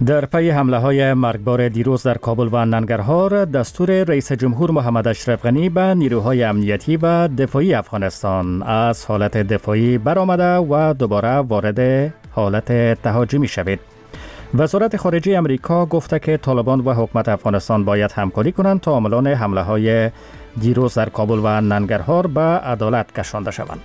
در پی حمله‌های مرگبار دیروز در کابل و ننگرهار، دستور رئیس جمهور محمد اشرف غنی به نیروهای امنیتی و دفاعی افغانستان از حالت دفاعی برآمده و دوباره وارد حالت تهاجمی شود. وزارت خارجه امریکا گفته که طالبان و حکومت افغانستان باید همکاری کنند تا عاملان حمله‌های دیروز در کابل و ننگرهار به عدالت کشانده شوند.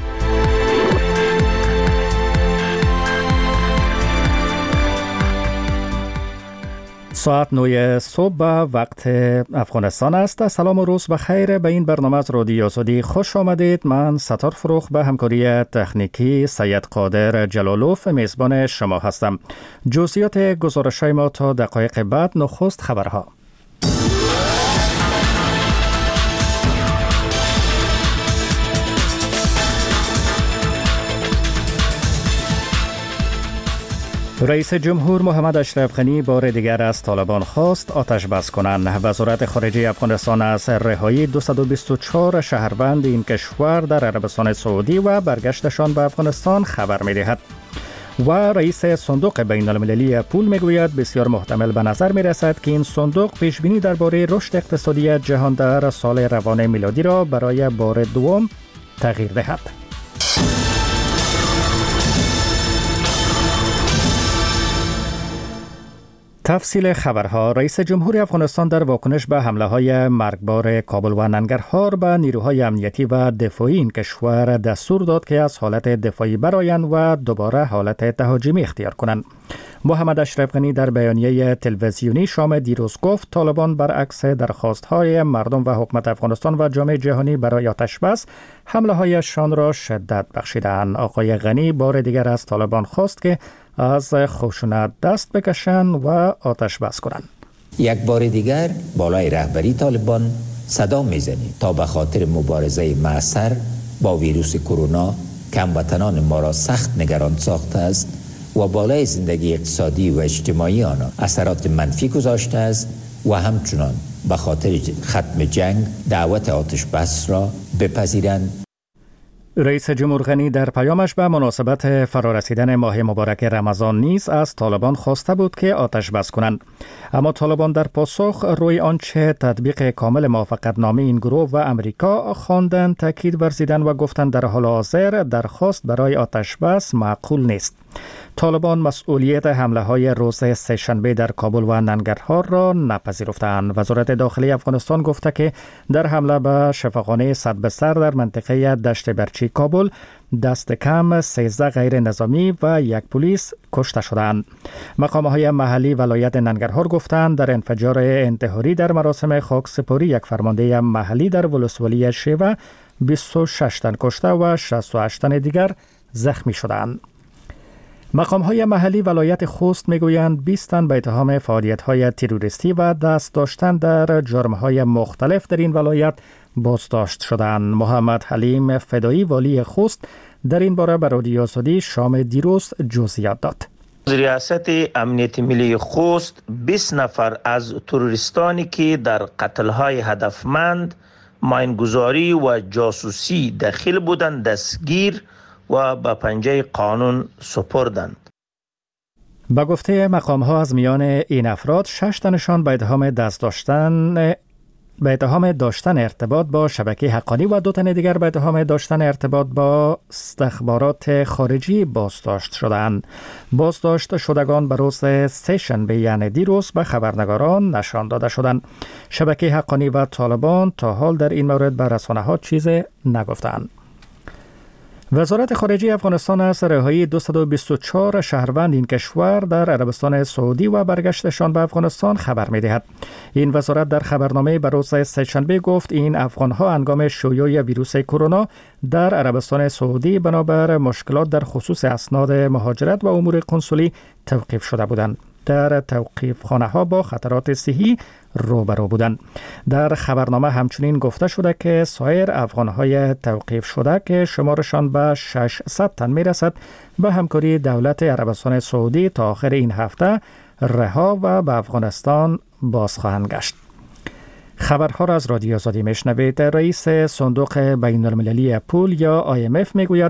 ساعت 9 صبح به وقت افغانستان است. سلام و روز بخیر. به این برنامه از رادیو آزادی خوش آمدید. من ستار فروخ به همکاری تکنیکی سید قادر جلالوف میزبان شما هستم. جزئیات گزارش‌های ما تا دقایق بعد. نخست خبرها. رئیس جمهور محمد اشرف غنی بار دیگر از طالبان خواست آتش بس کنند. وزارت خارجه افغانستان از رهایی 224 شهروند این کشور در عربستان سعودی و برگشتشان به افغانستان خبر می‌دهد. و رئیس صندوق بین المللی پول میگوید بسیار محتمل به نظر میرسد که این صندوق پیشبینی درباره رشد اقتصادی جهان در سال روان میلادی را برای بار دوم تغییر دهد. تفصیل خبرها. رئیس جمهور افغانستان در واکنش به حمله‌های مرگبار کابل و ننگرهار به نیروهای امنیتی و دفاعی این کشور دستور داد که از حالت دفاعی برآیند و دوباره حالت تهاجمی اختیار کنند. محمد اشرف غنی در بیانیه تلویزیونی شام دیروز گفت طالبان برعکس درخواست‌های مردم و حکومت افغانستان و جامعه جهانی برای آتش بس حمله‌هایشان را شدت بخشیدند. آقای غنی بار دیگر از طالبان خواست که از خشونت دست بکشند و آتش بس کنند. یک بار دیگر بالای رهبری طالبان صدا میزنیم تا به خاطر مبارزه مؤثر با ویروس کرونا که هموطنان ما را سخت نگران ساخته است و بالای زندگی اقتصادی و اجتماعی آنها اثرات منفی گذاشته است و همچنان به خاطر ختم جنگ دعوت آتش بس را بپذیرند. رئیس جمهور غنی در پیامش به مناسبت فرارسیدن ماه مبارک رمضان نیز از طالبان خواسته بود که آتش بس کنند. اما طالبان در پاسخ روی آنچه تطبیق کامل موافقتنامه این گروه و امریکا خواندند تاکید ورزیدند و گفتند در حال حاضر درخواست برای آتش بس معقول نیست. طالبان مسئولیت حمله‌های روز سه‌شنبه در کابل و ننگرهار را نپذیرفتند. وزارت داخلی افغانستان گفته که در حمله به شفاخانه صد بستر در منطقه دشت برچی کابل دست کم 13 غیر نظامی و یک پلیس کشته شدند. مقام‌های محلی ولایت ننگرهار گفتند در انفجار انتحاری در مراسم خاکسپاری یک فرمانده محلی در ولسوالی شیوه 26 تن کشته و 68 تن دیگر زخمی شدند. مقام‌های محلی ولایت خوست میگویند 20 تن به اتهام فعالیت‌های تروریستی و دست داشتن در جرم‌های مختلف در این ولایت بازداشت شدند. محمد حلیم فدایی والی خوست در این باره به رادیو آزادی شام دیروز جزئیات داد. ریاست امنیت ملی خوست 20 نفر از تروریستانی که در قتل‌های هدفمند، ماینگذاری و جاسوسی دخیل بودند دستگیر و به پنجه قانون سپردند. به گفته مقام‌ها از میان این افراد 6 تنشان به اتهام داشتن ارتباط با شبکه حقانی و 2 تن دیگر به اتهام داشتن ارتباط با استخبارات خارجی بازداشت شدند. بازداشت شدگان به روز سه‌شنبه یعنی دیروز به خبرنگاران نشان داده شدند. شبکه حقانی و طالبان تا حال در این مورد به رسانه‌ها چیزی نگفتند. وزارت خارجه افغانستان از رهایی 224 شهروند این کشور در عربستان سعودی و برگشتشان به افغانستان خبر می‌دهد. این وزارت در خبرنامه به روز سه‌شنبه گفت این افغان‌ها هنگام شیوع ویروس کرونا در عربستان سعودی بنابر مشکلات در خصوص اسناد مهاجرت و امور کنسولی توقیف شده بودند. در توقیفخانه‌ها با خطرات صحی روبرو بودند. در خبرنامه همچنین گفته شده که سایر افغان‌های توقیف شده که شمارشان به 600 تن میرسد به همکاری دولت عربستان سعودی تا آخر این هفته رها و به افغانستان باز خواهند گشت. خبرها را از رادیو آزادی میشنوید. رئیس صندوق بین المللی پول یا IMF میگوید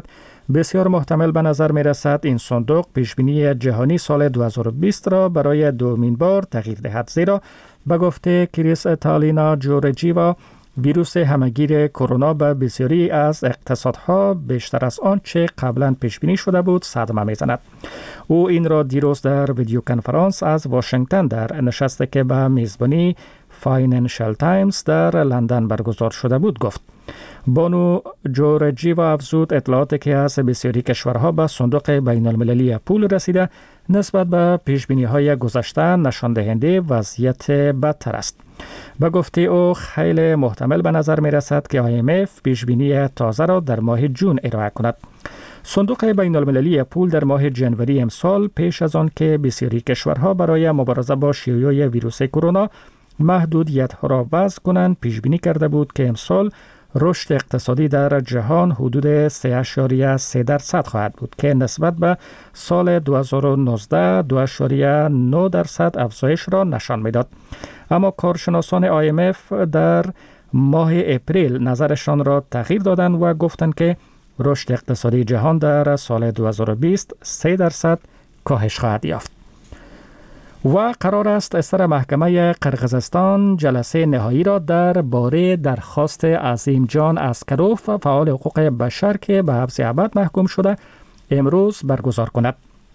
بسیار محتمل به نظر می رسد این صندوق پیشبینی جهانی سال 2020 را برای دومین بار تغییر دهد، زیرا به گفته کریستالینا جورجیوا ویروس همهگیر کرونا به بسیاری از اقتصادها بیشتر از آنچه قبلا پیش بینی شده بود صدمه میزند. او این را دیروز در ویدیو کنفرانس از واشنگتن در نشستی که به میزبانی فاینانشل تایمز در لندن برگزار شده بود گفت. بانو جورجیوا افزود اطلاعاتی که از بسیاری کشورها به صندوق بین المللی پول رسیده نسبت به پیشبینی‌های گذشته نشان دهنده وضعیت بدتر است. به گفته او خیلی محتمل به نظر می رسد که IMF پیشبینی تازه را در ماه جون ارائه کند. صندوق بین المللی پول در ماه جنوری امسال پیش از آن که بسیاری کشورها برای مبارزه با شیوع ویروس کرونا محدودیت‌ها را وضع کنند پیشبینی کرده بود که امسال رشد اقتصادی در جهان حدود 3.3% خواهد بود که نسبت به سال 2019 2.9% افزایش را نشان می‌داد. اما کارشناسان IMF در ماه اپریل نظرشان را تغییر دادند و گفتند که رشد اقتصادی جهان در سال 2020 3% کاهش خواهد یافت. و قرار است اصدار محکمه قرقیزستان جلسه نهایی را در باره درخواست عظیم جان اسکروف فعال حقوق بشر که به حبس ابد محکوم شده امروز برگزار کند.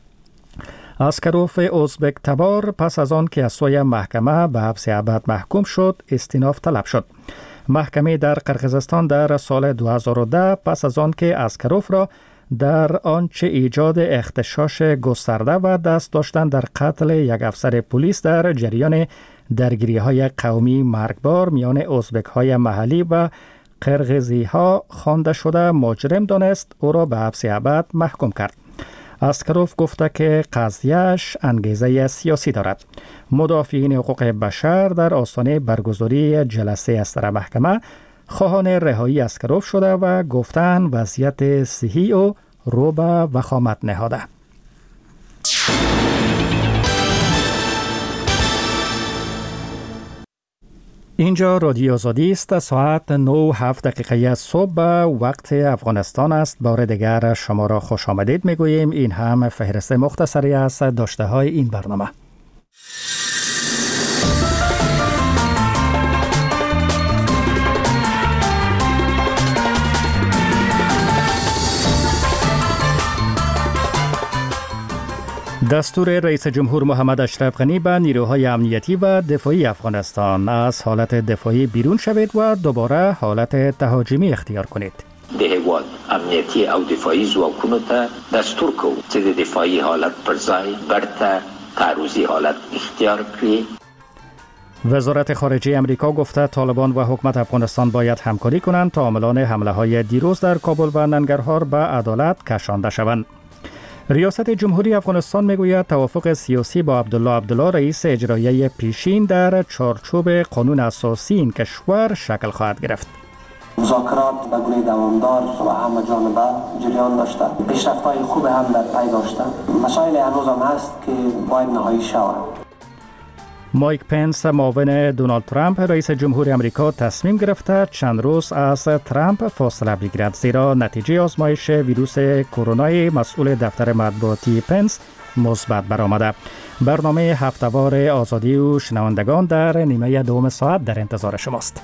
اسکروف ازبک تبار پس از آن که از سوی محکمه به حبس ابد محکوم شد استیناف طلب شد. محکمه در قرقیزستان در سال 2010 پس از آن که اسکروف را در آنچه ایجاد اغتشاش گسترده و دست داشتن در قتل یک افسر پلیس در جریان درگیری‌های قومی مرگبار میان ازبک‌های محلی و قرقیزی‌ها خوانده شده مجرم دانست، او را به حبس ابد محکوم کرد. اسکروف گفته که قضیه‌اش انگیزه سیاسی دارد. مدافعین حقوق بشر در آستانه برگزاری جلسه اصدار محکمه خواهان رهایی اسکروف شده و گفتند وضعیت صحی او رو به وخامت نهاده. اینجا رادیو آزادی است. ساعت 9:07 صبح به وقت افغانستان است. بار دیگر شما را خوش آمدید میگوییم. این هم فهرست مختصری از داشته های این برنامه. دستور رئیس جمهور محمد اشرف غنی به نیروهای امنیتی و دفاعی افغانستان از حالت دفاعی بیرون شوید و دوباره حالت تهاجمی اختیار کنید. د هیواد امنیتی او دفاعی ځواکونو ته دستور کوو چې د دفاعي حالت پر ځای برته تعرضي حالت اختیار کړي. وزارت خارجه امریکا گفته طالبان و حکومت افغانستان باید همکاری کنند تا عاملان حمله های دیروز در کابل و ننگرهار به عدالت کشانده شوند. ریاست جمهوری افغانستان میگوید توافق سیاسی با عبدالله رئیس اجرایی پیشین در چارچوب قانون اساسی این کشور شکل خواهد گرفت. مذاکرات به گونه دوامدار و همه جانبه جریان داشته. پیشرفت‌های خوب هم در پی داشته. مسائل هنوز هم هست که باید نهایی شود. مایک پنس معاون دونالد ترامپ رئیس جمهوری آمریکا تصمیم گرفته چند روز از ترامپ فاصله بگیرد، زیرا نتیجه آزمایش ویروس کرونای مسئول دفتر مطبوعاتی پنس مثبت برآمده. برنامه هفته‌وار آزادی و شنوندگان در نیمه دوم ساعت در انتظار شماست.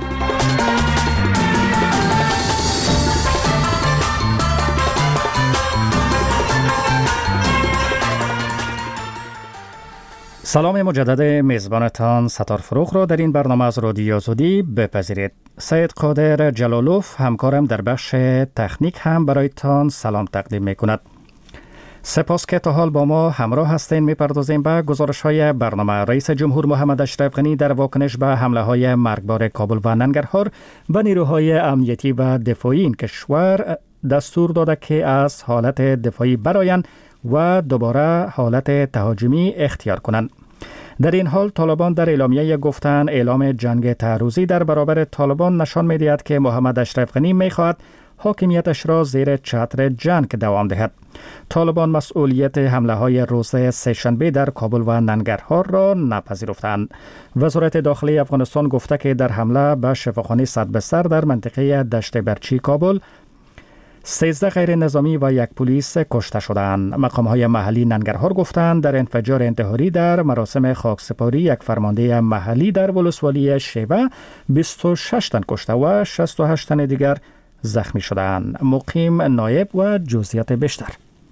سلام مجدد میزبانتان ستار فروغ را در این برنامه از رادیو آزادی بپذیرید. سید قادر جلالوف همکارم در بخش تکنیک هم برایتان سلام تقدیم می کند. سپاس که تا حال با ما همراه هستین. میپردازیم به گزارش های برنامه. رئیس جمهور محمد اشرف غنی در واکنش به حمله های مرگبار کابل و ننگرهار و نیروهای امنیتی و دفاعی این کشور دستور داده که از حالت دفاعی برآیند و دوباره حالت تهاجمی اختیار کنند. در این حال طالبان در اعلامیه گفتند اعلام جنگ تعرضی در برابر طالبان نشان می‌دهد که محمد اشرف غنی می‌خواهد حاکمیتش را زیر چتر جنگ دوام دهد. طالبان مسئولیت حمله‌های روز سه‌شنبه در کابل و ننگرهار را نپذیرفتند. وزارت داخلی افغانستان گفته که در حمله به شفاخانه صد بستر در منطقه دشت برچی کابل 13 غیر نظامی و یک پلیس کشته شدند. مقام‌های محلی ننگرهار گفتند در انفجار انتحاری در مراسم خاکسپاری یک فرمانده محلی در ولسوالی شیوه 26 تن کشته و 68 تن دیگر زخمی شدند. مقیم نایب و جزئیات بیشتر.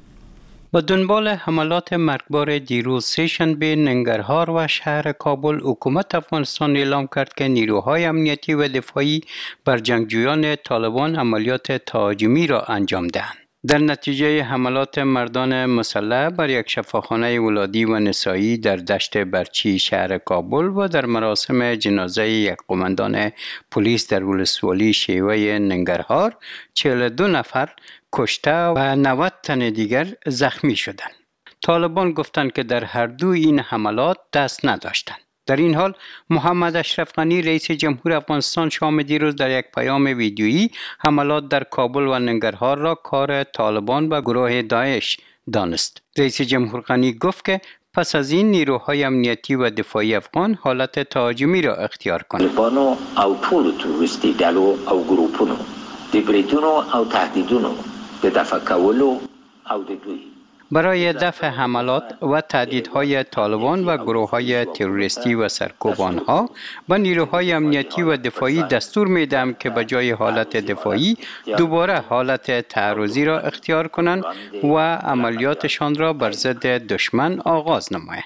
با دنبال حملات مرگبار دیروز سه‌شنبه ننگرهار و شهر کابل، حکومت افغانستان اعلام کرد که نیروهای امنیتی و دفاعی بر جنگجویان طالبان عملیات تهاجمی را انجام دهند. در نتیجه حملات مردان مسلح بر یک شفاخانه ولادی و نسایی در دشت برچی شهر کابل و در مراسم جنازه یک قماندان پلیس در ولسوالی شیوه ننگرهار 42 نفر کشته و 90 تن دیگر زخمی شدند. طالبان گفتند که در هر دو این حملات دست نداشتند. در این حال محمد اشرف غنی رئیس جمهور افغانستان شام دیروز در یک پیام ویدیویی حملات در کابل و ننگرهار را کار طالبان و گروه داعش دانست. رئیس جمهور غنی گفت که پس از این نیروهای امنیتی و دفاعی افغان حالت تهاجمی را اختیار کنند. طالبانو او ټول تروریستي ډلو او ګروپونو د بریدونو او تهدیدونو د دفع کولو او د دوی برای دفع حملات و تهدیدهای طالبان و گروه‌های تروریستی و سرکوبانها و نیروهای امنیتی و دفاعی دستور می‌دهم که به جای حالت دفاعی دوباره حالت تعرضی را اختیار کنند و عملیاتشان را بر ضد دشمن آغاز نمایند.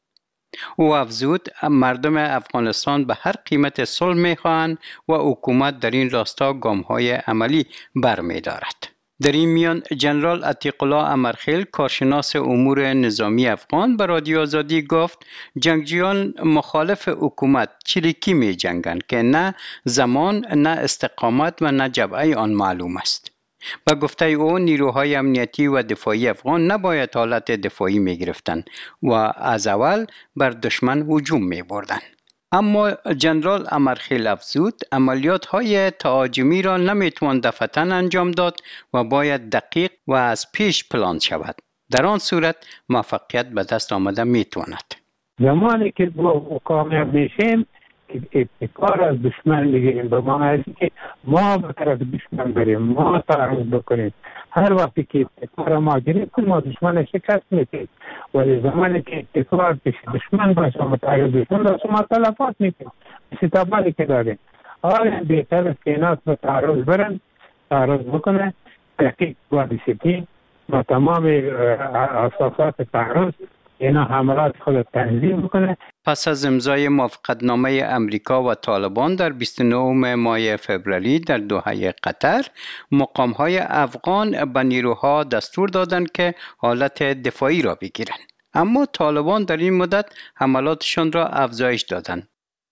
او افزود مردم افغانستان به هر قیمت صلح می‌خواهند و حکومت در این راستا گام‌های عملی برمی‌دارد. در این میان جنرال عتیق الله امرخیل کارشناس امور نظامی افغان به رادیو آزادی گفت جنگجویان مخالف حکومت چریکی می جنگند که نه زمان، نه استقامت و نه جبهه آن معلوم است. به گفته او نیروهای امنیتی و دفاعی افغان نباید حالت دفاعی می گرفتند و از اول بر دشمن هجوم می بردند. اما جنرال امرخیل افزود عملیات‌های تهاجمی را نمی‌توان دفعتاً انجام داد و باید دقیق و از پیش پلان شود. در آن صورت موفقیت به دست آمده می‌تواند. زمانی که کامیاب میشیم ابتکار از دشمن میگیریم به معنی که ما به طرف دشمن بریم، ما تعرض بکنیم. هر وقتی که ابتکار ما گرفتیم ما دشمن شکست میدیم، ولی زمانی که ابتکار پیش دشمن باشه و متعرض دشمن باشه ما تلفات میدیم. استقبالی که داریم حالا بهتر است که اینا به تعرض برن، تعرض بکنه، تحقیق و دیسیپلین و تمام اساسات تعرض اینا حملات خود تنظیم بکنه. پس از امضای موافقتنامه امریکا و طالبان در 29 ماه فوریه در دوحه قطر، مقام‌های افغان به نیروها دستور دادند که حالت دفاعی را بگیرند. اما طالبان در این مدت حملاتشان را افزایش دادند.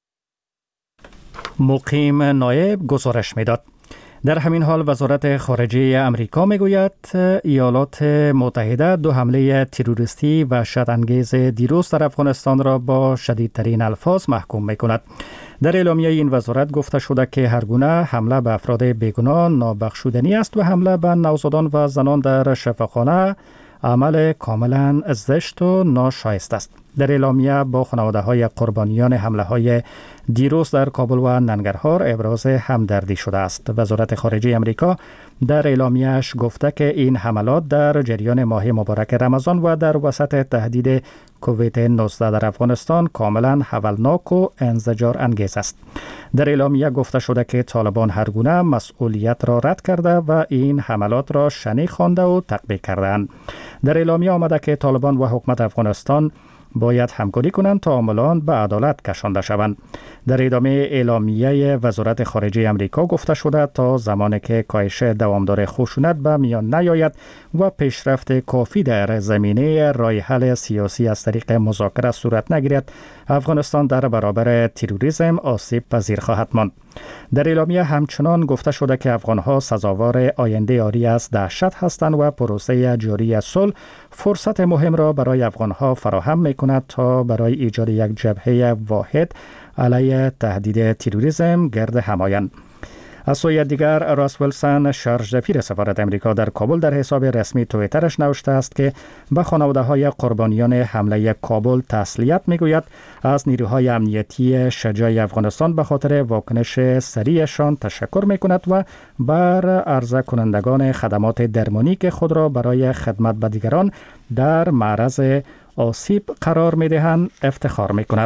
مقیم نایب گزارش می‌داد. در همین حال وزارت خارجه امریکا میگوید ایالات متحده 2 حمله تروریستی وحشت‌انگیز دیروز در افغانستان را با شدیدترین الفاظ محکوم میکند. در اعلامیه این وزارت گفته شده که هر گونه حمله به افراد بیگناه نابخشودنی است و حمله به نوزادان و زنان در شفاخانه عمل کاملا زشت و ناشایست است. در اعلامیه با خانواده‌های قربانیان حمله‌های دیروز در کابل و ننگرهار ابراز همدردی شده است. وزارت خارجه امریکا در اعلامیه‌اش گفته که این حملات در جریان ماه مبارک رمضان و در وسط تهدید کووید 19 در افغانستان کاملا هولناک و انزجار انگیز است. در اعلامیه گفته شده که طالبان هر گونه مسئولیت را رد کرده و این حملات را شنیع خوانده و تطبیق کردند. در اعلامیه آمده که طالبان و حکومت افغانستان باید همکاری کنند تا عاملان به عدالت کشانده شوند. در ادامه اعلامیه وزارت خارجه امریکا گفته شده تا زمانی که کاهش دوامدار خشونت به میان نیاید و پیشرفت کافی در زمینه راه حل سیاسی از طریق مذاکره صورت نگیرد، افغانستان در برابر تروریسم آسیب پذیر خواهد ماند. در اعلامیه همچنان گفته شده که افغانها سزاوار آینده آری از دهشت هستند و پروسه جاری صلح فرصت مهم را برای افغانها فراهم می‌کند تا برای ایجاد یک جبهه واحد علیه تهدید تروریسم گرد هم آیند. از سوی دیگر راس ویلسون شارژدفیر سفارت امریکا در کابل در حساب رسمی توییترش نوشته است که به خانواده های قربانیان حمله کابل تسلیت میگوید، از نیروهای امنیتی شجاع افغانستان به خاطر واکنش سریعشان تشکر میکند و بر عرضه کنندگان خدمات درمانی که خود را برای خدمت به دیگران در معرض آسیب قرار میدهند افتخار میکند.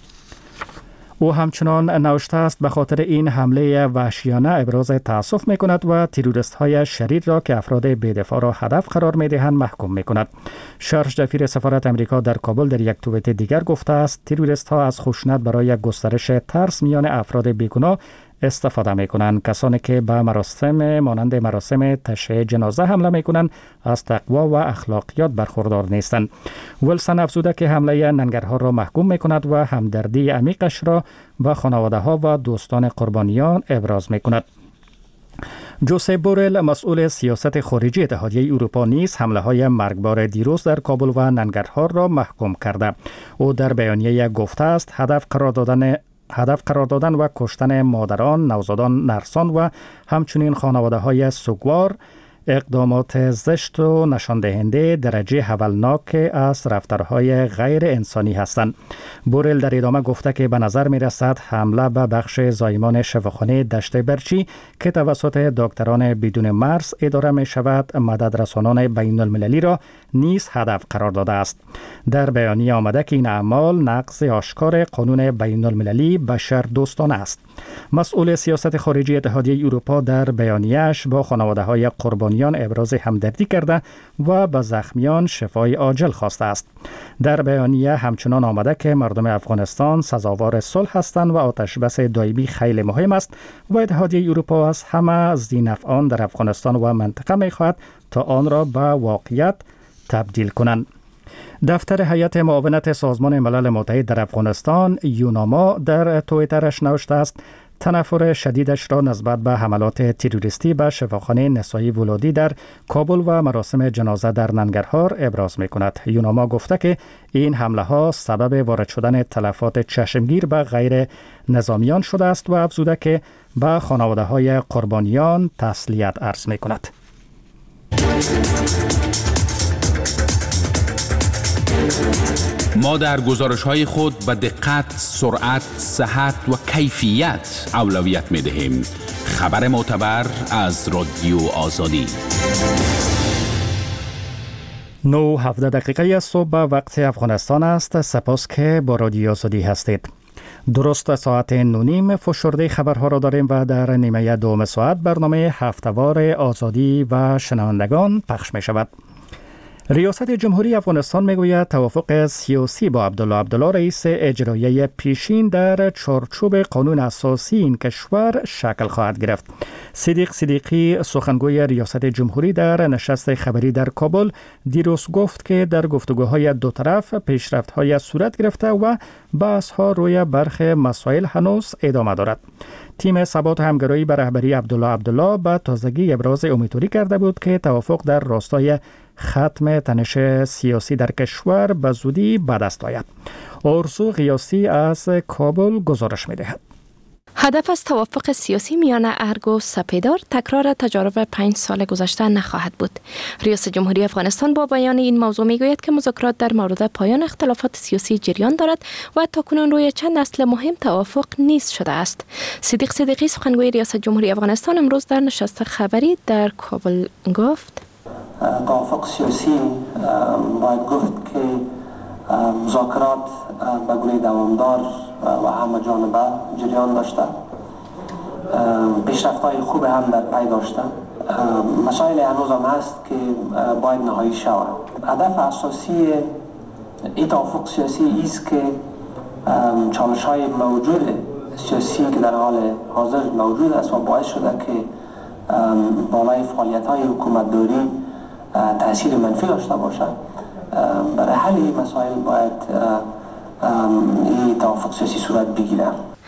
او همچنان نوشته است به خاطر این حمله وحشیانه ابراز تأسف می کند و تروریست های شریر را که افراد بی‌دفاع را هدف قرار می دهند محکوم می کند. شارژدفیر سفارت امریکا در کابل در یک توییت دیگر گفته است تروریست ها از خشونت برای گسترش ترس میان افراد بیگناه استفاده می کنند. کسانی که به مراسم مانند مراسم تشییع جنازه حمله می کنند از تقوا و اخلاقیات برخوردار نیستند. ویلسون افزوده که حمله ننگرها را محکوم می کند و همدردی عمیقش را به خانواده ها و دوستان قربانیان ابراز می کند. جوزپ بورل مسئول سیاست خارجی اتحادیه اروپا نیز حمله های مرگبار دیروز در کابل و ننگرهار را محکوم کرده. او در بیانیه گفته است هدف قرار دادن و کشتن مادران، نوزادان، نرسان و همچنین خانواده های سوگوار اقدامات زشت و نشان دهنده درجه هولناک از رفتارهای غیر انسانی هستند. بورل در ادامه گفته که به نظر می رسد حمله به بخش زایمان شفاخانه دشت برچی که توسط دکتران بدون مرز اداره می شود مددرسانان بین المللی را نیز هدف قرار داده است. در بیانیه آمده که این اعمال نقض آشکار قانون بین المللی بشر دوستانه است. مسئول سیاست خارجی اتحادیه اروپا در بیانیه‌اش با خانواده های قربانیان ابراز همدردی کرده و به زخمیان شفای عاجل خواسته است. در بیانیه همچنان آمده که مردم افغانستان سزاوار صلح هستند و آتش بس دائمی خیلی مهم است و اتحادیه اروپا از همه ذی‌نفعان در افغانستان و منطقه می‌خواهد تا آن را به واقعیت تبدیل کنند. دفتر هیئت معاونت سازمان ملل متحد در افغانستان یوناما در توییترش نوشته است تنفر شدیدش را نسبت به حملات تروریستی به شفاخانه نسایی ولادی در کابل و مراسم جنازه در ننگرهار ابراز می کند. یوناما گفته که این حمله ها سبب وارد شدن تلفات چشمگیر به غیر نظامیان شده است و افزوده که به خانواده های قربانیان تسلیت عرض می کند. ما در گزارش‌های خود به دقت، سرعت، صحت و کیفیت اولویت می‌دهیم. خبر معتبر از رادیو آزادی. 9:17 صبح وقت افغانستان است. سپاس که با رادیو آزادی هستید. درست ساعت 9:30 فشرده خبرها را داریم و در نیمه دوم ساعت برنامه هفته‌وار آزادی و شنوندگان پخش می شود. ریاست جمهوری افغانستان میگوید توافق سیاسی با عبدالله رئیس اجرایی پیشین در چارچوب قانون اساسی این کشور شکل خواهد گرفت. صدیق صدیقی سخنگوی ریاست جمهوری در نشست خبری در کابل دیروز گفت که در گفتگوهای دو طرف پیشرفت‌های صورت گرفته و بحث‌ها روی برخی مسائل هنوز ادامه دارد. تیم ثبات همگرایی به رهبری عبدالله به تازگی ابراز امیدواری کرده بود که توافق در راستای ختم تنش سیاسی در کشور به زودی به دست آید. آرزو غیاسی از کابل گزارش می‌دهد. هدف از توافق سیاسی میان ارگ و سپیدار تکرار تجارب 5 سال گذشته نخواهد بود. ریاست جمهوری افغانستان با بیان این موضوع میگوید که مذاکرات در مورد پایان اختلافات سیاسی جریان دارد و تاکنون روی چند اصل مهم توافق نیز شده است. صدیق صدیقی سخنگوی ریاست جمهوری افغانستان امروز در نشست خبری در کابل گفت توافق سیاسی باید گفت که مذاکرات به گونه دوامدار و همه جانبه جریان داشته، پیشرفت‌های خوب هم در پی داشته. مسائل هنوز هم هست که باید نهایی شود. هدف اساسی این توافق سیاسی است که چالش‌های موجود سیاسی که در حال حاضر موجود است و باعث شده که بالای فعالیت‌های حکومتداری تأثیر منفی داشته باشد. برای حل این مسائل باید این توافق سیاسی صورت بگیرد.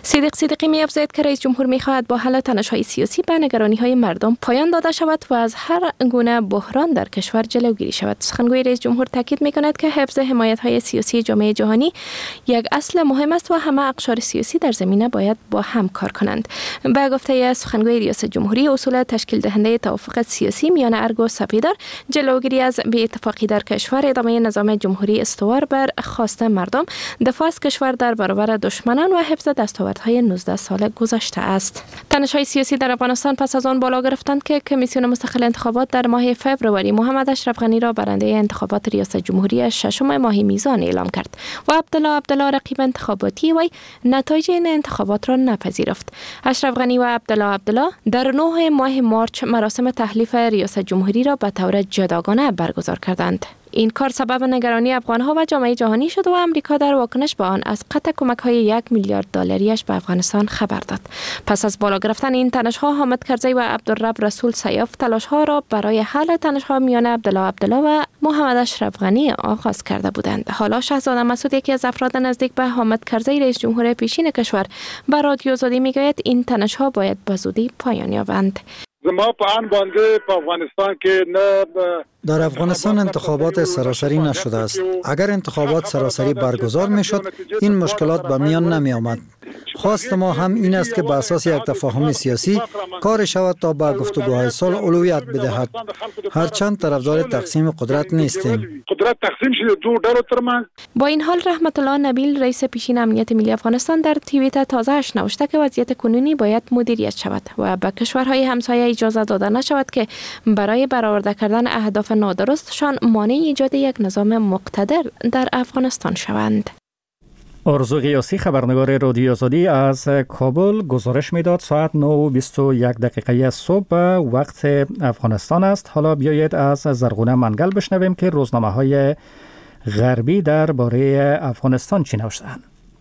صدیق صدیقی می‌افزاید که رئیس جمهور می‌خواهد با حل تنش‌های سیاسی به نگرانی‌های مردم پایان داده شود و از هر گونه بحران در کشور جلوگیری شود. سخنگوی رئیس جمهور تاکید می‌کند که حفظ حمایت‌های سیاسی جامعه جهانی یک اصل مهم است و همه اقشار سیاسی در زمینه باید با هم کار کنند. به گفته سخنگوی ریاست جمهوری، اصول تشکیل دهنده توافق سیاسی میان ارگ و سپیدار جلوگیری از بی‌اتفاقی در کشور، ادامه نظام جمهوری استوار بر خواست مردم، دفاع از کشور در برابر دشمنان و حفظ دستاوردهای 19 سال گذشته است. تنش‌های سیاسی در افغانستان پس از آن بالا گرفتند که کمیسیون مستقل انتخابات در ماه فوریه محمد اشرف غنی را برنده انتخابات ریاست جمهوری ششم ماه میزان اعلام کرد و عبدالله رقیب انتخاباتی وی نتایج این انتخابات را نپذیرفت. اشرف غنی و عبدالله در 9 ماه مارچ مراسم تحلیف ریاست جمهوری را به طور جداگانه برگزار کردند. این کار سبب نگرانی افغان‌ها و جامعه جهانی شد و امریکا در واکنش به آن از قطع کمک‌های 1 میلیارد دلاریش به افغانستان خبر داد. پس از بالا گرفتن این تنش‌ها، حامد کرزی و عبدالرب رسول سیاف تلاش‌ها را برای حل تنش‌ها میان عبدالله و محمد اشرف غنی آغاز کرده بودند. حالا شاهزاده مسعود، یکی از افراد نزدیک به حامد کرزی رئیس جمهور پیشین کشور، به رادیو آزادی میگوید این تنش‌ها باید به زودی پایان یابند. ما په ان باندې په افغانستان کې نه در افغانستان انتخابات سراسری نشده است. اگر انتخابات سراسری برگزار میشد این مشکلات به میان نمی آمد. خواست ما هم این است که به اساس یک تفاهم سیاسی کار شود تا به گفتگوهای صلح اولویت بدهد. هرچند طرفدار تقسیم قدرت نیستیم. قدرت تقسیم شده دو ډلو ترمنځ. با این حال رحمت الله نبیل، رئیس پیشین امنیت ملی افغانستان، در توییت تازه‌اش نوشته که وضعیت کنونی باید مدیریت شود و به کشورهای همسایه اجازه داده نشود که برای برآورده کردن اهداف نادرستشان مانع ایجاد یک نظام مقتدر در افغانستان شوند. آرزو غیاسی، خبرنگار رادیو آزادی از کابل، گزارش میداد ساعت 9:21 صبح وقت افغانستان است. حالا بیایید از زرغونه منگل بشنویم که روزنامه‌های غربی درباره افغانستان چی نوشته‌اند.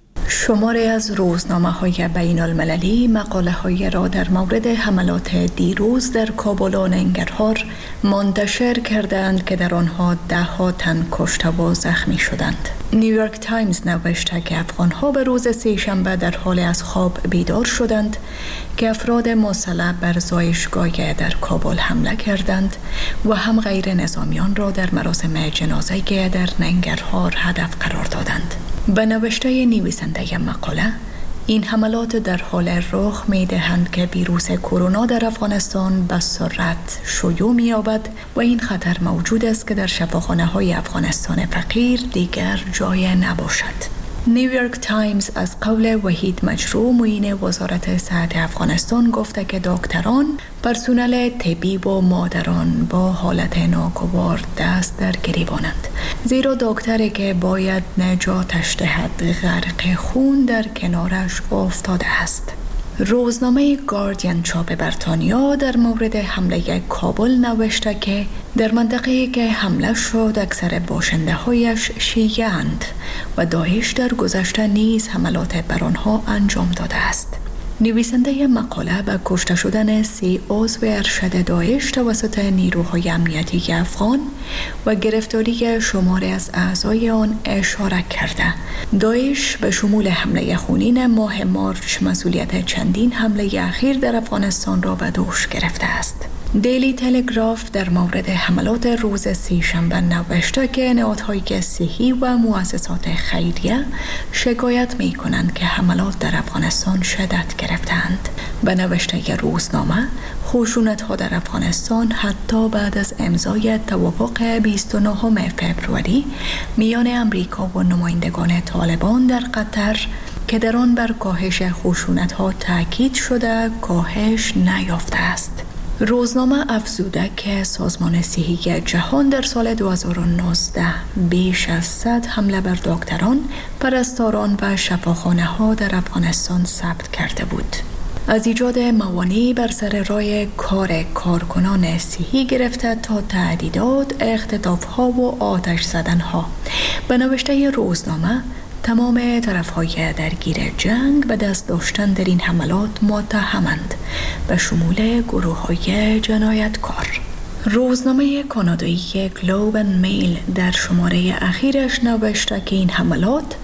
شماری از روزنامه‌های بین‌المللی مقاله‌های را در مورد حملات دیروز در کابل و ننگرهار منتشر کردند که در آنها 10 تن کشته و زخمی شدند. نیویورک تایمز نوشته که افغان‌ها به روز سه‌شنبه در حال از خواب بیدار شدند که افراد مسلح بر زایشگاه در کابل حمله کردند و هم غیر نظامیان را در مراسم جنازه در ننگرهار هدف قرار دادند. به نوشته نویسنده مقاله، این حملات در حال رخ می دهند که ویروس کرونا در افغانستان به سرعت شیوع می یابد و این خطر موجود است که در شفاخانه‌های افغانستان فقیر دیگر جای نباشد. نیویورک تایمز از قول وحید مجروح، معین وزارت صحت افغانستان، گفته که دکتران، پرسنل طبی و مادران با حالت ناگوار دست در گریبانند، زیرا دکتری که باید نجاتش دهد غرق خون در کنارش افتاده است. روزنامه گاردین چاپ بریتانیا در مورد حمله کابل نوشته که در منطقه‌ای که حمله شد اکثر باشنده‌هایش شیعه اند و داعش در گذشته نیز حملات بر آنها انجام داده است. نویسنده مقاله به کشته شدن 3 عضو ارشد داعش توسط نیروهای امنیتی افغان و گرفتاری شماری از اعضای آن اشاره کرده. داعش به شمول حمله خونین ماه مارچ مسئولیت چندین حمله اخیر در افغانستان را به دوش گرفته است. دیلی تلگراف در مورد حملات روز سه‌شنبه نوشته که نهادهای صحی و مؤسسات خیریه شکایت می کنند که حملات در افغانستان شدت گرفتند. به نوشته روزنامه، خشونت‌ها در افغانستان حتی بعد از امضای توافق 29 فوریه میان امریکا و نمایندگان طالبان در قطر که در آن بر کاهش خشونت‌ها تاکید شده، کاهش نیافته است. روزنامه افزوده که سازمان صحی جهان در سال 2019 بیش از 100 حمله بر دکتران، پرستاران و شفاخانه‌ها در افغانستان ثبت کرده بود. از ایجاد موانع بر سر راه کار کارکنان صحی گرفته تا تعدیدات، اختطاف‌ها و آتش زدن‌ها. به نوشته روزنامه، تمام طرف‌های درگیر جنگ به دست داشتن در این حملات متهمند، به شمول گروه‌های جنایتکار. روزنامه کانادایی گلوب اند میل در شماره اخیرش نوشته که این حملات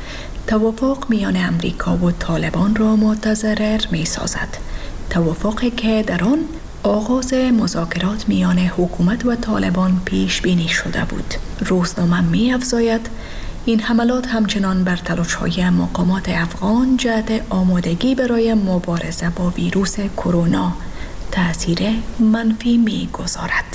توافق میان امریکا و طالبان را متضرر می سازد. توافقی که در آن آغاز مذاکرات میان حکومت و طالبان پیش بینی شده بود. روزنامه می افزاید این حملات همچنان بر تلاش‌های مقامات افغان جهت آمادگی برای مبارزه با ویروس کرونا تأثیر منفی می گذارد.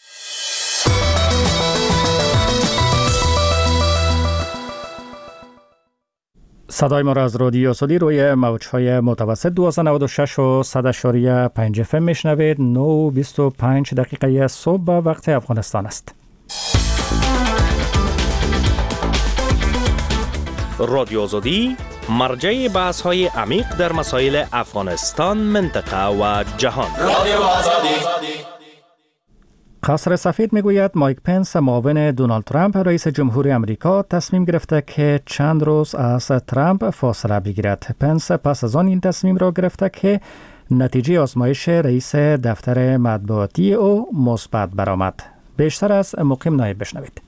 صدای ما را از رادیو آزادی روی موج‌های متوسط 1296 و 100.5 FM میشنوید. 9:25 دقیقه صبح به وقت افغانستان است. رادیو آزادی مرجع بحث‌های عمیق در مسائل افغانستان، منطقه و جهان. رادیو آزادی. قصر سفید میگوید مایک پنس معاون دونالد ترامپ رئیس جمهوری آمریکا تصمیم گرفته که چند روز از ترامپ فاصله بگیرد. پنس پس از آن این تصمیم را گرفته که نتیجه آزمایش رئیس دفتر مطبوعاتی او مثبت برآمد. بیشتر از مقیم نایب بشنوید.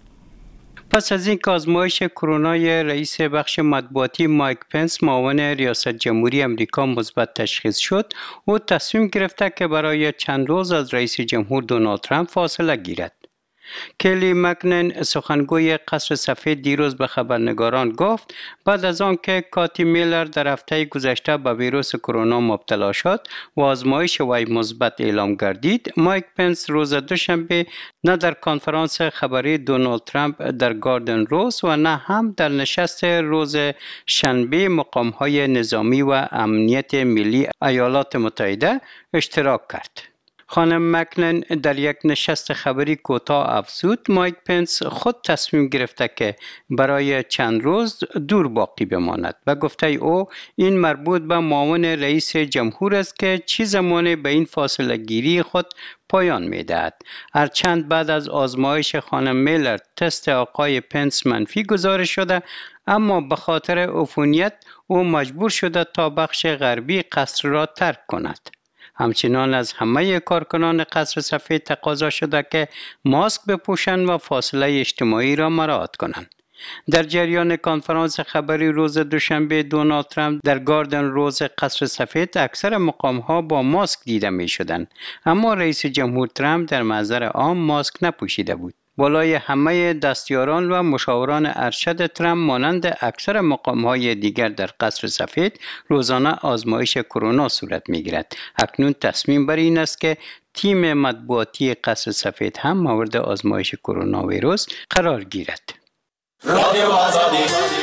پس از اینکه آزمایش کرونای رئیس بخش مطبوعاتی مایک پنس معاون ریاست جمهوری آمریکا مثبت تشخیص شد، او تصمیم گرفته که برای چند روز از رئیس جمهور دونالد ترامپ فاصله گیرد. کلی مکنن سخنگوی قصر سفید دیروز به خبرنگاران گفت بعد از آن که کاتی میلر در هفته گذشته به ویروس کرونا مبتلا شد و آزمایش وی مثبت اعلام گردید، مایک پنس روز دوشنبه نه در کنفرانس خبری دونالد ترامپ در گاردن روز و نه هم در نشست روز شنبه مقام‌های نظامی و امنیت ملی ایالات متحده اشتراک کرد. خانم مکنن در یک نشست خبری کوتاه افزود مایک پنس خود تصمیم گرفته که برای چند روز دور باقی بماند و گفته او این مربوط به معاون رئیس جمهور است که چه زمانی به این فاصله گیری خود پایان می‌دهد. هرچند بعد از آزمایش خانم میلر تست آقای پنس منفی گزارش شده، اما به خاطر عفونیت او مجبور شده تا بخش غربی قصر را ترک کند. همچنان از همه کارکنان قصر سفید تقاضا شده که ماسک بپوشند و فاصله اجتماعی را مراعات کنند. در جریان کنفرانس خبری روز دوشنبه دونالد ترامپ در گاردن روز قصر سفید اکثر مقام‌ها با ماسک دیده می‌شدند، اما رئیس جمهور ترامپ در محضر عام ماسک نپوشیده بود. بالای همه دستیاران و مشاوران ارشد ترامپ مانند اکثر مقام‌های دیگر در قصر سفید روزانه آزمایش کرونا صورت می‌گیرد. اکنون تصمیم بر این است که تیم مطبوعاتی قصر سفید هم مورد آزمایش کرونا ویروس قرار گیرد. رادیو آزادی.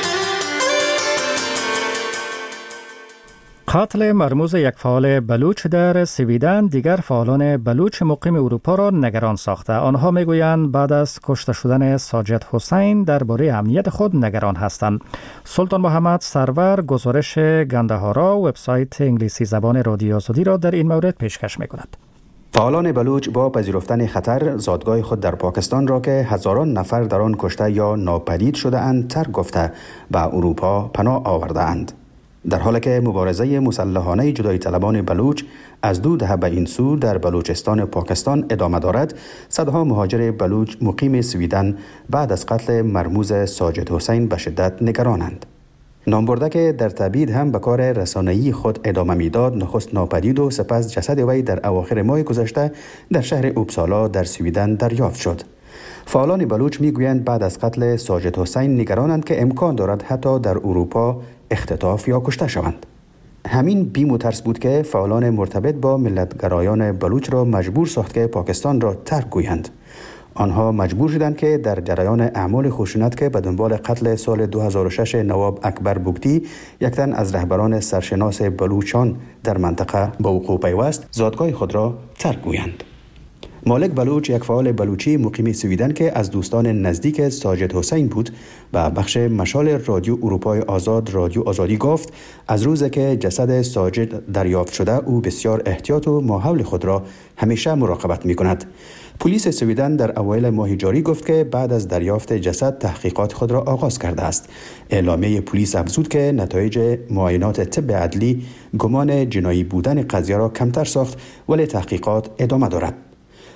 قتل مرموز یک فعال بلوچ در سویدن دیگر فعالان بلوچ مقیم اروپا را نگران ساخته. آنها میگویند بعد از کشته شدن ساجد حسین درباره امنیت خود نگران هستند. سلطان محمد سرور گزارش گندهارا وبسایت انگلیسی زبان رادیو آزادی را در این مورد پیشکش میکند. فعالان بلوچ با پذیرفتن خطر زادگاه خود در پاکستان را که هزاران نفر در آن کشته یا ناپدید شده اند ترک گفته به اروپا پناه آورده اند. در حالی که مبارزه مسلحانه جدایی طلبان بلوچ از 2 دهه به این سو در بلوچستان پاکستان ادامه دارد، صدها مهاجر بلوچ مقیم سویدن بعد از قتل مرموز ساجد حسین به شدت نگرانند. نامبرده که در تبعید هم به کار رسانه‌ای خود ادامه میداد، نخست ناپدید و سپس جسد وی در اواخر ماه گذشته در شهر اوبسالا در سویدن دریافت شد. فعالان بلوچ میگویند بعد از قتل ساجد حسین نگرانند که امکان دارد حتی در اروپا اختطاف یا کشته شوند. همین بیم و ترس بود که فعالان مرتبط با ملتگرایان بلوچ را مجبور ساخت که پاکستان را ترک گویند. آنها مجبور شدند که در جریان اعمال خشونت که به دنبال قتل سال 2006 نواب اکبر بگتی، یک تن از رهبران سرشناس بلوچان در منطقه با وقوع پیوست، زادگاه خود را ترک گویند. مالک بلوچ، یک فعال بلوچی مقیم سویدن که از دوستان نزدیک ساجد حسین بود، به بخش مشال رادیو اروپای آزاد رادیو آزادی گفت از روزی که جسد ساجد دریافت شده او بسیار احتیاط و ماحول خود را همیشه مراقبت می کند. پلیس سویدن در اوایل ماه جاری گفت که بعد از دریافت جسد تحقیقات خود را آغاز کرده است. اعلامیه پلیس افزود که نتایج معاینات طب عدلی گمان جنایی بودن قضیه را کمتر ساخت، ولی تحقیقات ادامه دارد.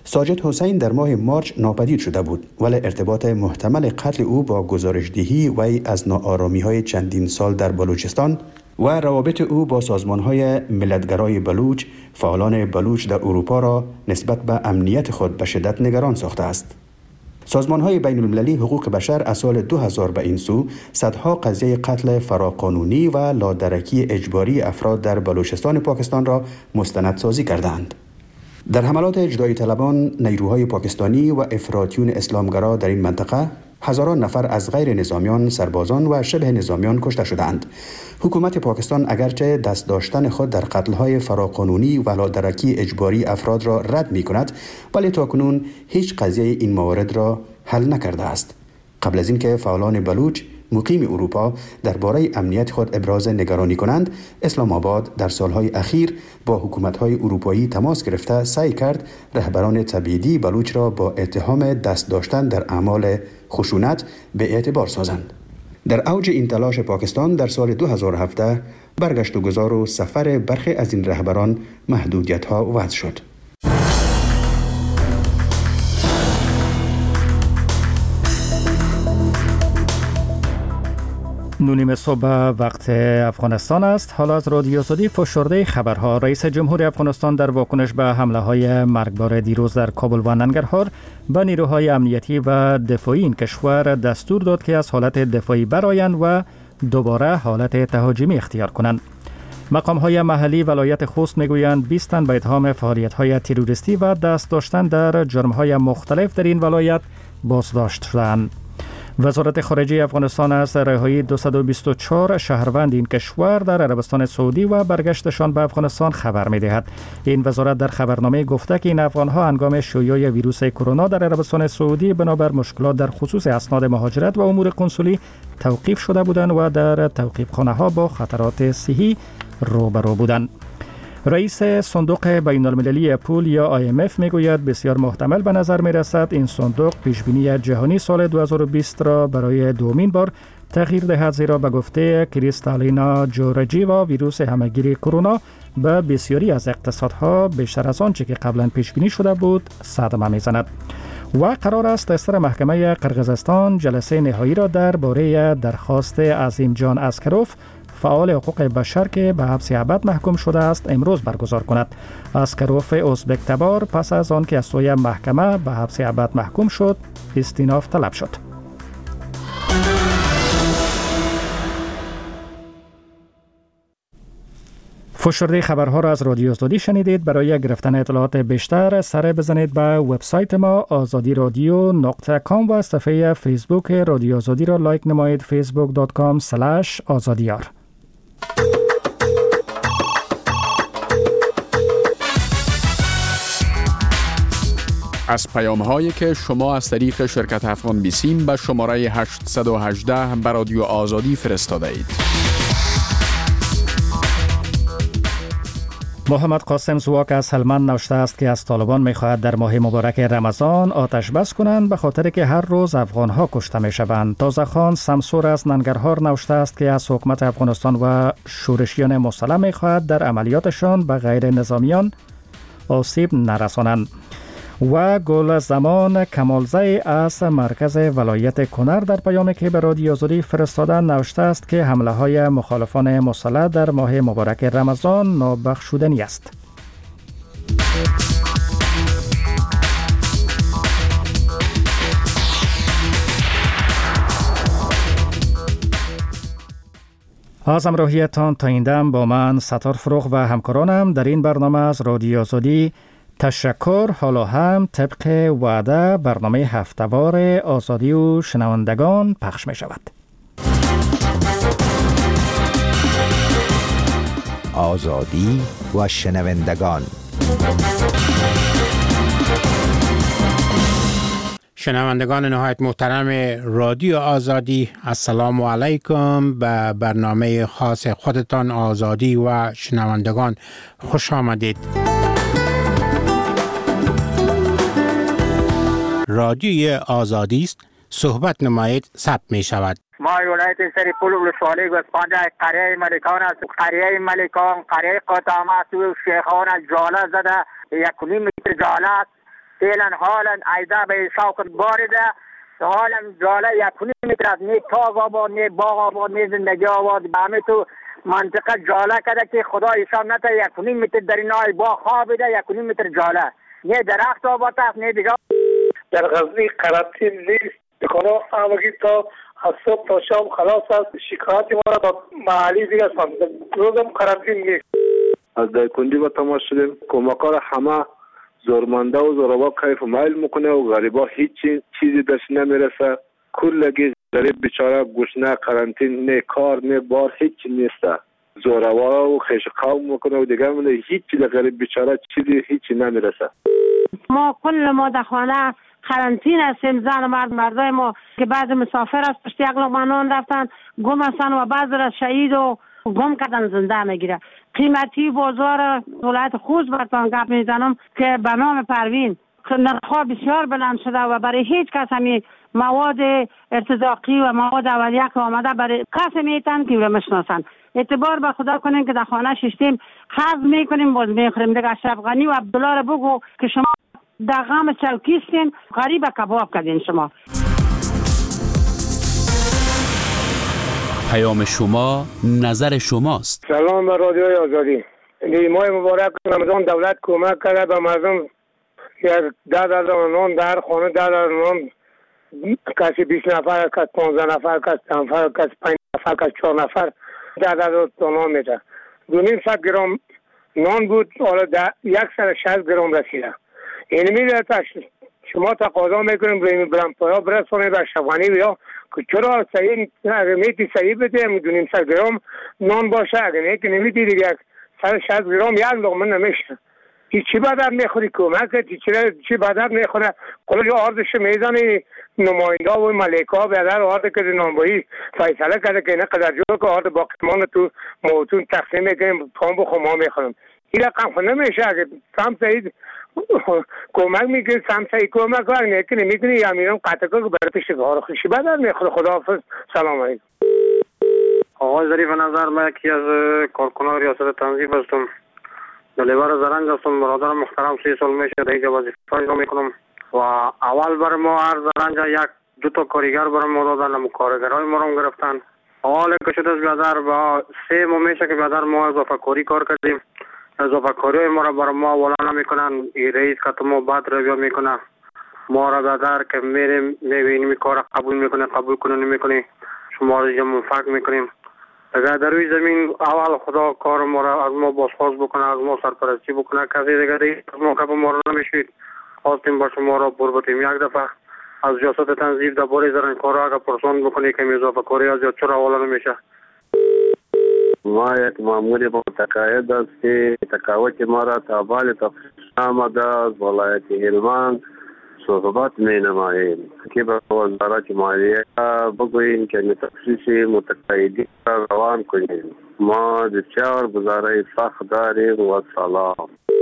ساجد حسین در ماه مارچ ناپدید شده بود، ولی ارتباط محتمل قتل او با گزارشدهی وی از ناآرامی‌های چندین سال در بلوچستان و روابط او با سازمان‌های ملتگرای بلوچ، فعالان بلوچ در اروپا را نسبت به امنیت خود به شدت نگران ساخته است. سازمان‌های بین‌المللی حقوق بشر از سال 2000 به این سو صدها قضیه قتل فراقانونی و لادرکی اجباری افراد در بلوچستان پاکستان را مستندسازی کردند. در حملات جدایی طلبان، نیروهای پاکستانی و افراطیون اسلامگرا در این منطقه هزاران نفر از غیر نظامیان، سربازان و شبه نظامیان کشته شدند. حکومت پاکستان اگرچه دست داشتن خود در قتل‌های فراقانونی و لادرکی اجباری افراد را رد می‌کند، ولی تاکنون هیچ قضیه این موارد را حل نکرده است. قبل از اینکه فعالان بلوچ مقیم اروپا درباره امنیت خود ابراز نگرانی کنند، اسلام آباد در سالهای اخیر با حکومت‌های اروپایی تماس گرفته سعی کرد رهبران تبعیدی بلوچ را با اتهام دست داشتن در اعمال خشونت به اعتبار سازند. در اوج این تلاش پاکستان در سال 2017 برگشت و گذار و سفر برخی از این رهبران محدودیت‌ها وضع شد. نونیم صبح وقت افغانستان است. حالا از رادیو آزادی فشرده خبرها. رئیس جمهور افغانستان در واکنش به حمله های مرگبار دیروز در کابل و ننگرهار به نیروهای امنیتی و دفاعی این کشور دستور داد که از حالت دفاعی برآیند و دوباره حالت تهاجمی اختیار کنند. مقام‌های محلی ولایت خوست میگویند 20 تن به اتهام فعالیت‌های تروریستی و دست داشتن در جرم‌های مختلف در این ولایت بازداشت شدند. وزارت خارجه افغانستان از رهایی 224 شهروند این کشور در عربستان سعودی و برگشتشان به افغانستان خبر می‌دهد. این وزارت در خبرنامه گفته که این افغان‌ها هنگام شیوع ویروس کرونا در عربستان سعودی بنابر مشکلات در خصوص اسناد مهاجرت و امور کنسولی توقیف شده بودند و در توقیف‌خانه‌ها با خطرات صحی روبرو بودند. رئیس صندوق بین‌المللی پول یا IMF میگوید بسیار محتمل به نظر میرسد این صندوق پیشبینی جهانی سال 2020 را برای دومین بار تغییر دهد، زیرا به گفته کریستالینا جورجیوا ویروس همه‌گیر کرونا به بسیاری از اقتصادها بیشتر از آنچه که قبلا پیشبینی شده بود صدمه میزند. و قرار است استر محکمه قرقیزستان جلسه نهایی را درباره درخواست عظیم جان اسکروف فعال حقوق بشر که به حبس ابد محکوم شده است امروز برگزار کند. اسکروف ازبک تبار پس از آن که از سوی محکمه به حبس ابد محکوم شد استیناف طلب شد. فشرده خبرها را از رادیو آزادی شنیدید. برای گرفتن اطلاعات بیشتر سر بزنید به وبسایت ما azadiradyo.com و صفحه فیسبوک رادیو آزادی را لایک نمایید facebook.com/azadiyar. از پیام‌هایی که شما از طریق شرکت افغان بیسیم به شماره 818 به رادیو آزادی فرستاده اید. محمد قاسم زواک از هلمند نوشته است که از طالبان می‌خواهد در ماه مبارک رمضان آتش بس کنند به خاطر که هر روز افغان‌ها کشته می‌شوند. تازه خان سمسور از ننگرهار نوشته است که از حکومت افغانستان و شورشیان مسلح می‌خواهد در عملیاتشان به غیر نظامیان آسیب نرسانند. و گل زمان کمالزی از مرکز ولایت کنر در پیامی که به رادیو آزادی فرستاده نوشته است که حمله های مخالفان مسلح در ماه مبارک رمضان نابخشودنی است. از همراهیتان تا این دم با من ستار فروغ و همکارانم در این برنامه از رادیو آزادی تشکر. حالا هم طبق وعده برنامه هفته‌وار آزادی و شنوندگان پخش می شود. آزادی و شنوندگان. شنوندگان نهایت محترم رادیو آزادی، السلام علیکم. به برنامه خاص خودتان آزادی و شنوندگان خوش آمدید. رادیوی آزادی است، صحبت نمایید ثبت می شود. ما ولایت سریپول ولسوالی گوسفند قریه ملکان است. قریه ملکان قریه قطامه تو شیخان جاله زده 1.5 متر جاله است. فعلا حالا ایدا به شوق باریده حالا جاله 1.5 متر از نه تاگ آباد نه باغ آباد نه زندگی آباد به همه تو منطقه جاله کرده که خدا حساب نته 1.5 متر در این های باغ خوابیده 1.5 متر جاله نه درخت آباد است نه دیگه. در غزنی قرنطین نیست بخدا آمگی تا از صبح تا شام خلاص است شکایت ما را با محلی دیگه روزم قرنطین نیست. از دایکندی با تماس شدیم کمکار همه زورمنده و زورابا کیف میل میکنه و غریبا هیچ چیزی دست نمیرسه. کلگی غریب بیچاره گشنه قرنطین نه کار نه بار هیچ نیسته. زورابا و خیش قوم میکنه و دیگه منه هیچ چیز غریب بیچاره چیزی هیچی نمیرسه. ما کل ما در خانه قرنطین هستیم. زن مردای ما که بعض مسافر از پشت یک لقمه نان رفتن گم هستن و بعض را شهید و گم کردن زنده میگیره. قیمتی بازار ولایت خوست براتون گپ میزنم که به نام پروین نرخ‌ها بسیار بلند شده و برای هیچ کس همین مواد ارتزاقی و مواد اولیه که آمده برای کس میتن که میشناسن. اعتبار به خدا کنین که در خانه ششتیم خرج میکنیم باز میخوریم. دیگه اشرف غنی و عبدالله رو بگو که شما در غم چوکیستین غریب کباب کردین شما. پیام شما نظر شماست. سلام به رادیوی آزادی. این ماه مبارک رمضان دولت کمک کرده به مردم 10,000 نان در خانه 10,000 نان کسی 20 نفر کسی 15 نفر کسی 10 نفر کسی 5 نفر کسی 4 نفر 10,000 نان میده. 2.5 گرم نان بود حالا 160 گرم رسیده. این میده شما تقاضا میکنیم برم پایا برسونه به شفانی بیا که چرا صحیح میتی صحیح بده 2.5 گرم نان باشه اگه نه که نمیتی دیگه 160 گرم یک لقمه نمیشه. چی بدر میخوری کمک چی بدر میخوره کل آردش میزنی نماینده و ملیکا بدر آرد که نانبایی فیصله کرده که اینه قدر جو که آرد باقیمان تو موتون تقسیم میکنیم پام بخو ما میخورم. این رقم خود نمیشه اگه سم صحیح کمک میکنی سم صحیح کمک کنی نه که نمیکنی یا میرم قطعه که برای شکار خوشی بدر میخوره. خداحافظ. سلام علیکم. آقای ظریف نظر من یکی از کارکنان ریاست تنظیم هستم. دلیور زرنج هستم. برادرم محترم 30 سال میشه در اینجا وظیفه اجرا میکنم و اول بر ما هر زرنج 1-2 تا کارگر بر ما دادن و کارگرای ما رو گرفتن. حالا که شده از بیادر با 3 ماه میشه که بیادر ما اضافه کاری کار کردیم. اضافه کاری ما را بر ما ولا نمیکنن. رئیس که ما بعد رو میکنه ما را بیادر که میریم میبینیم کار قبول میکنه قبول کنه نمیکنه شما را منفق میکنیم. اگر در روی زمین اول خدا کار ما را از ما بازخواست بکنه از ما سرپرستی بکنه کسی دیگه از ما که ما را نمیشوید خواستیم با شما را بربطیم یک دفعه از جاسات تنظیف در باره زرنج کارا اگر پرسان بکنی که اضافه کاری از یا چرا حوالا نمیشه. ما یک معمولی با تقاعد است که تقاعد ما را تابال تفصیل آمده از ولایت هلمند صحبت می نماییم که به وزارت مالیه بگوییم که تخصیص متقاعدین را روان کنیم. ما بسیار گزارش سخت داریم و سلام.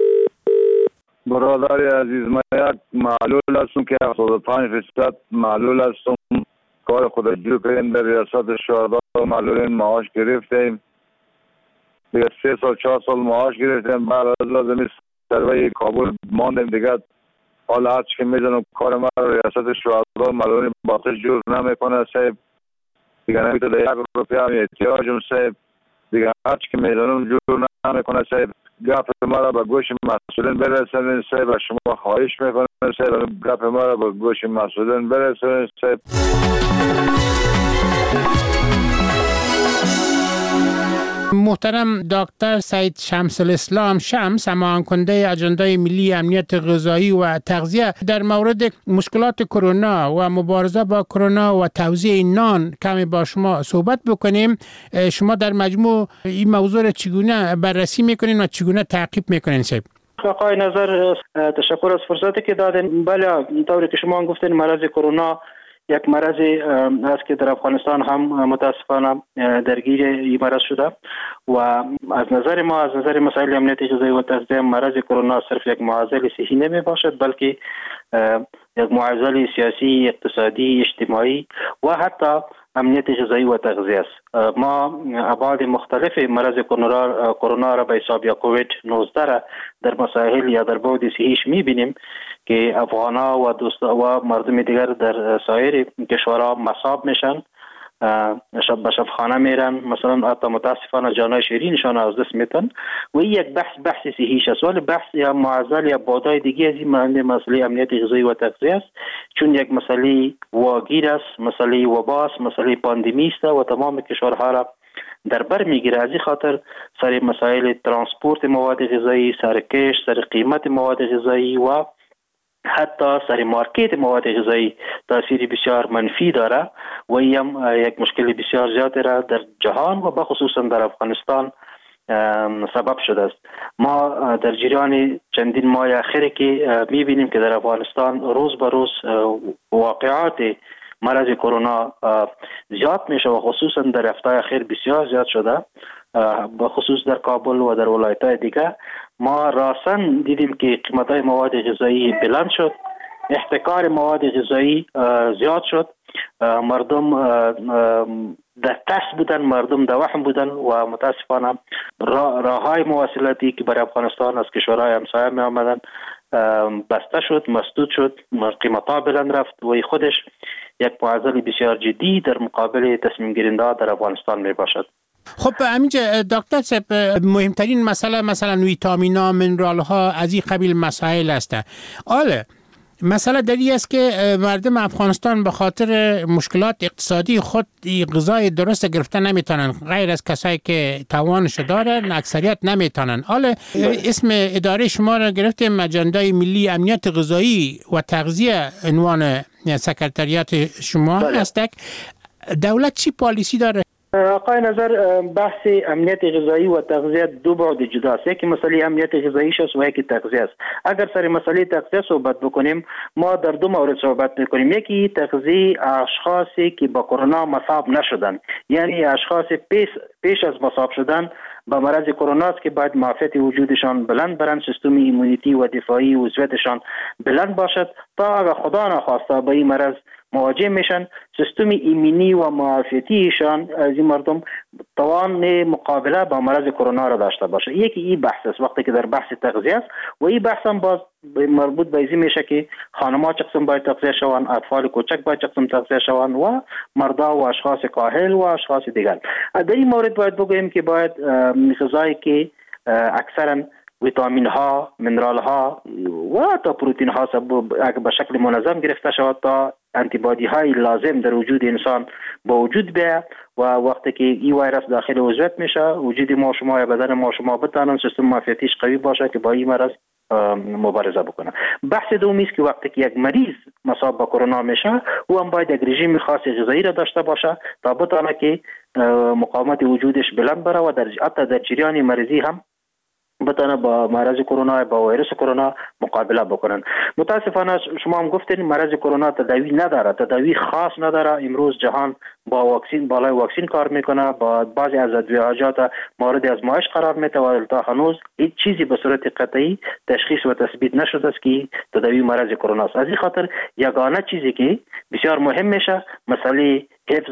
برادر عزیز ما یک معلول هستم که 75% معلول هستم. کار خود جو کردیم در ریاست شهدا معلولین معاش گرفتیم. 3 سال 4 سال معاش گرفتیم. بعد از لازمی سروی کابل ماندیم دیگه. حالا هرچی که میزنم کار ما رو ریاست شهدا معلولین باقیش جور نمیکنه صاحب. دیگه نمیتونه 1 روپیه هم احتیاجم صاحب. دیگه هرچی که میزنم جور نمیکنه صاحب. گپ ما را به گوش مسئولین برسونید صاحب. شما خواهش میکنم صاحب گپ ما را به گوش مسئولین برسونید صاحب. محترم دکتر سید شمس الاسلام شمس همان کننده اجنده ملی امنیت غذایی و تغذیه در مورد مشکلات کرونا و مبارزه با کرونا و توزیع نان کمی با شما صحبت بکنیم. شما در مجموع این موضوع را چگونه بررسی میکنین و چگونه تعقیب میکنین صاحب؟ آقای نظر تشکر از فرصتی که دادین. بله طوری که شما گفتین مرض کرونا یک مرضی است که در افغانستان هم متاسفانه درگیر این مرض شده و از نظر ما از نظر مسائل امنیت غذایی و تغذیه مرض کرونا صرف یک معضل صحی نمی باشد بلکه یک معضل سیاسی اقتصادی اجتماعی و حتی امنیت غذایی و تغذیه است. ما ابعاد مختلف مرض کرونا را به حساب یا کووید 19 را در مسائل یا در بعد صحیش می‌بینیم که افغان‌ها و و مردم دیگر در سایر کشورها مصاب میشن، به شفاخانه میرن، مثلا حتی متاسفانه جانای شیرینشان از دست میتن و این یک بحث صحیح است. ولی بحث یا معضل یا بادای دیگه از این مسئله امنیت غذایی و تغذیه است، چون یک مسئله واگیر است، مسئله وبا است، مسئله پاندمی است و تمام کشورها را در بر میگیره. از این خاطر سر مسائل ترانسپورت مواد غذایی، سر کشت، سر قیمت مواد غذایی و حتی سر مارکت مواد غذایی تاثیر بسیار منفی داره و این یک مشکل بسیار زیاد را در جهان و بخصوصا در افغانستان سبب شده است. ما در جریان چندین ماه اخیر که میبینیم که در افغانستان روز به روز واقعات مرض کرونا زیاد میشه و خصوصا در هفته اخیر بسیار زیاد شده، به خصوص در کابل و در ولایت‌های دیگه. ما راسن دیدیم که قیمت‌های مواد غذایی بلند شد، احتکار مواد غذایی زیاد شد، مردم در ترس بودن، مردم در وهم بودن و متاسفانه راه‌های مواصلاتی که برای افغانستان از کشورهای همسایه می آمدن بسته شد، مسدود شد، قیمت‌ها بلند رفت و خودش یک معضل بسیار جدی در مقابل تصمیم گیرنده در افغانستان می باشد. خب همینجا دکتر صاحب، مهمترین مسئله مثلا ویتامینا، منرال ها از این قبیل مسائل است. آله مسئله دری است که مردم افغانستان به خاطر مشکلات اقتصادی خود غذای درست گرفتن نمیتونن، غیر از کسایی که توانش دارن اکثریت نمیتونن. حالا اسم اداره شما را گرفتیم اجندای ملی امنیت غذایی و تغذیه عنوان سکرتریات شما هست. دولت چی پالیسی داره؟ آقای نظر، بحث امنیت غذایی و تغذیه دو بعد جداست. یکی مسئله امنیت غذایی است و یکی تغذیه است. اگر سر مسئله تغذیه صحبت بکنیم، ما در دو مورد صحبت میکنیم. یکی تغذیه اشخاصی که با کرونا مصاب نشدن، یعنی اشخاص پیش از مصاب شدن با مرض کرونا است که باید معافیت وجودشان بلند برند، سیستم ایمونیتی و دفاعی عضویتشان بلند باشد تا اگر خدا نخواسته با این مرض مواجه میشن، سیستم ایمنی و معافیتیشان از این مردم توان مقابله با مرض کرونا را داشته باشه. یکی این بحث است وقتی که در بحث تغذیه است و این بحث هم باز مربوط به این میشه که خانم‌ها چه قسم باید تغذیه شوند، اطفال کوچک باید چه قسم تغذیه شوند و مردا و اشخاص کاهل و اشخاص دیگر. در این مورد باید بگوییم که باید غذایی که اکثرا ویتامین ها، منرال ها و حتی پروتئین ها اگر به شکل منظم گرفته شود تا انتیبادی های لازم در وجود انسان با وجود بیاید و وقتی که این ویروس داخل عضویت میشه، وجود ما شما یا بدن ما شما بتانن سیستم معافیتیش قوی باشه که با این مرض مبارزه بکنه. بحث دومی است که وقتی که یک مریض مصاب با کرونا میشه، او هم باید یک رژیم خاص غذایی را داشته باشه تا بتونه که مقاومت وجودش بلند بره و حتی در جریان مریضی هم بتونه با مرض کرونا، با ویروس کرونا مقابله بکنن. متاسفانه شما هم گفتین مرض کرونا تداوی نداره، تداوی خاص نداره. امروز جهان با واکسین، بالای واکسین کار میکنه، با بعضی از ادویه‌جات مورد آزمایش قرار میده و تا هنوز هیچ چیزی به صورت قطعی تشخیص و تثبیت نشده است که تداوی مرض کرونا است. از این خاطر یگانه چیزی که بسیار مهم میشه مسئله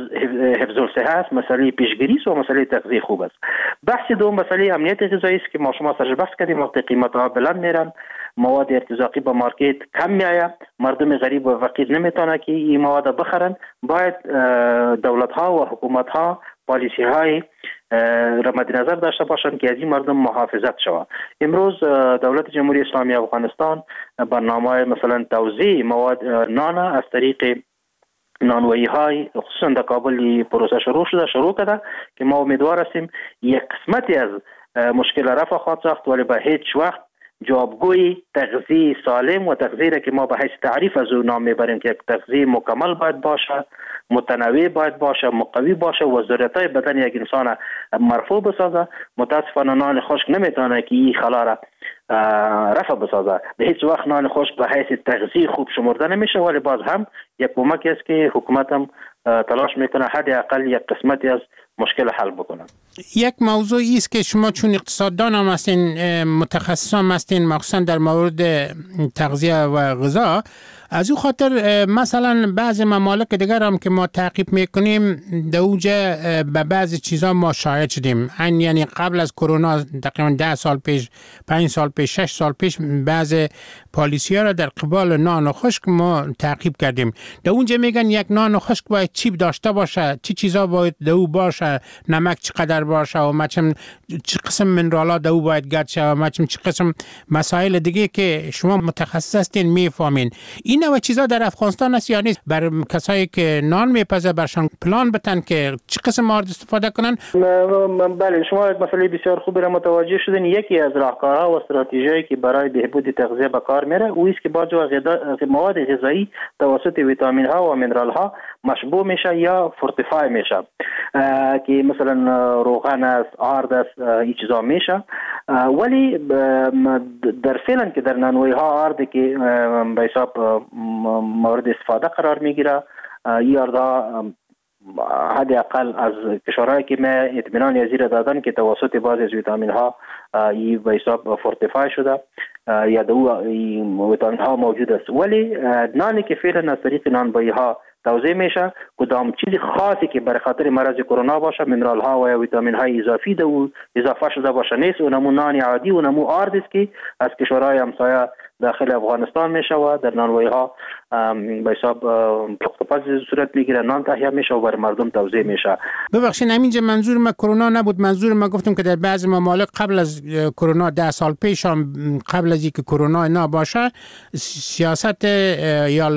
حفظ الصحه است، مسئله پیشگیری و مسئله تغذیه خوب است. بحث دوم مسئله امنیت غذایی است که ما شما سرش بحث کردیم. وقتی قیمت‌ها بلند میرن، مواد ارتزاقی به مارکت کم میآید، مردم غریب و فقیر نمیتونه که این مواد بخرن. باید دولت‌ها و حکومت‌ها پالیسی‌های را مد نظر داشته باشند که از این مردم محافظت شود. امروز دولت جمهوری اسلامی افغانستان برنامه مثلا توزیع مواد نان از طریق نانوایی های خصوصا در کابل پروسه شروع کرده که ما امیدوار هستیم یک قسمتی از مشکل رفع خواهد ساخت، ولی به هیچ وقت جوابگوی تغذیه سالم و تغذیه را که ما به حیث تعریف از او نام میبریم که یک تغذیه مکمل باید باشه، متنوع باید باشه، مقوی باشه و ضرورت‌های بدن یک انسان مرفوع بسازه. متاسفانه نان خشک نمیتونه که این خلا را رفع بسازه. به هیچ وقت نان خشک به حیث تغذیه خوب شمرده نمیشه، ولی باز هم یک کمکی است که حکومت هم تلاش میکنه حداقل یک قسمتی از مشکل حل بکنه. یک موضوعی است که شما چون اقتصاددان هم هستین، متخصص هم هستین، مخصوصا در مورد تغذیه و غذا، از او خاطر مثلا بعض ممالک دیگر هم که ما تعقیب میکنیم در اوجه به بعض چیزا ما شاهد شدیم. یعنی قبل از کرونا تقریبا 10 سال پیش، 5 سال پیش، 6 سال پیش بعض پالیسی ها را در قبال نان خشک ما تعقیب کردیم. در اونجا میگن یک نان خشک باید چی داشته باشه، چی چیزا باید در او باشه، نمک چقدر باشه و مچم چه قسم منرالات در او باید گرد شه و مچم چه قسم مسائل دیگه که شما متخصص هستین میفهمین. این نوع چیزا در افغانستان است یا نیست؟ بر کسایی که نان میپزه برشان پلان بتن که چه قسم آرد استفاده کنن؟ بله، شما یک مسئله بسیار خوبی را متوجه شدین. یکی از راهکارها و استراتژی‌هایی که برای بهبود تغذیه به کار میره او است که بعضی مواد غذایی توسط ویتامین ها و منرال ها مشبوع میشه یا فورتیفای میشه، که مثلا روغن است، آرد است، این چیزا میشه. ولی در فعلا که در نانوایی ها آرد که به حساب مورد استفاده قرار میگیره، این آردها حداقل از کشورهایی که ما اطمینان یزیر دادن که توسط بعضی از ویتامین ها این به حساب فورتیفای شده یا دو ویتامین ها موجود است. ولی نانی که فعلا از طریق نانوایی ها توزیع میشه، کدام چیز خاصی که برای خاطر مرض کرونا باشه، منرال ها و ویتامین های اضافی دو اضافه شده باشه نیست. اونمو نان عادی، اونمو آرد است که از کشورهای همسایه داخل افغانستان میشه و در نانوایی ها به حساب پختپز صورت میگیره، نان تهیه میشه و بر مردم توزیع میشه. ببخشید همینجا منظور ما کرونا نبود، منظور ما گفتم که در بعضی ممالک قبل از کرونا 10 سال پیش هم قبل از اینکه کرونا نباشه سیاست یا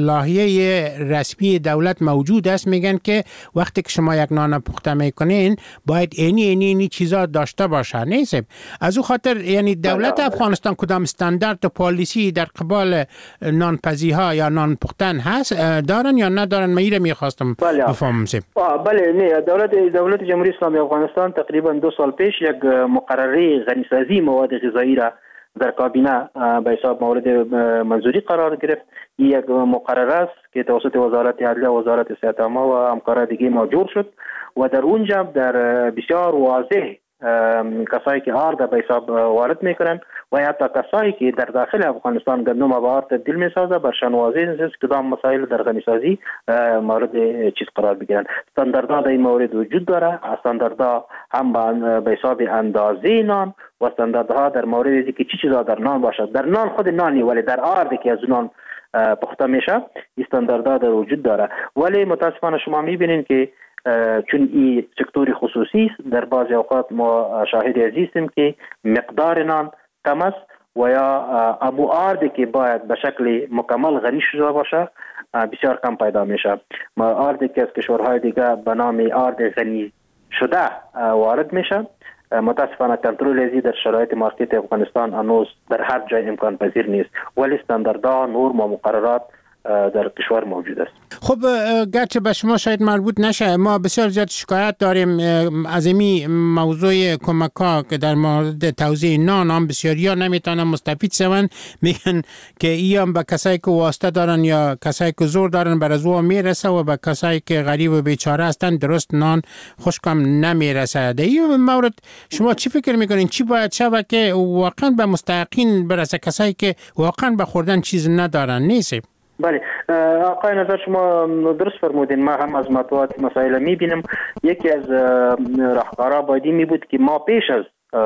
لایحه رسمی دولت موجود است، میگن که وقتی که شما یک نان پخته میکنین باید اینی چیزا داشته باشه. نیست از او خاطر یعنی دولت افغانستان کدام استاندارد و پالیسی در قبال نانپزی ها یا نان پختن هست دارن یا ندارن؟ من اینو میخواستم بفهمم. بله، نه، دولت جمهوری اسلامی افغانستان تقریبا 2 سال پیش یک مقرره غنیسازی مواد غذایی را در کابینه به حساب مورد منظوری قرار گرفت. یک مقرره است که توسط وزارت عدلیه و وزارت صحت عامه و همکاران دیگه موجود شد و در اونجا در بسیار واضح کسایی که آرد به حساب وارد میکنن و حتی کسایی که در داخل افغانستان گندم به آرد تبدیل میسازه برشان واضح نیست کدام مسائل در غنیسازی مورد چیز قرار بگیرن. استانداردها در این مورد وجود داره، استانداردها هم به حساب اندازه نان و استانداردها در مورد که چی چیزا در نان باشد. در نان خود نانی، ولی در آردی که از نان پخته میشه استانداردها در وجود داره. ولی متاسفانه شما میبینین که چون این سکتور خصوصی در بعضی اوقات ما شاهد هستیم که مقدار نان کم است و یا ابو آردی که باید به شکل مکمل غنی شده باشه بسیار کم پیدا میشه. ما آردی که از کشورهای دیگه به نام آرد غنی شده وارد میشه، متاسفانه کنترل ازی در شرایط مارکت افغانستان هنوز در هر جای امکان پذیر نیست، ولی استانداردها، نورم و مقررات در کشور موجود است. خب گرچه به شما شاید مربوط نشه، ما بسیار زیاد شکایت داریم از این موضوع کمک ها که در مورد توزیع نان هم بسیاری ها نمیتونن مستفید شوند. میگن که این به کسایی که واسطه دارن یا کسایی که زور دارن بر از او میرسه و به کسایی که غریب و بیچاره هستن درست نان خشکم نمیرسه. در این مورد شما چی فکر میکنین؟ چی باید شود که واقعا به مستحقین برسه، کسایی که واقعا به خوردن چیز ندارن؟ نیست؟ بله، آقای نظر شما درست فرمودین. ما هم از مطبوعات مسائل میبینیم. یکی از راهکارها باید می بود که ما پیش از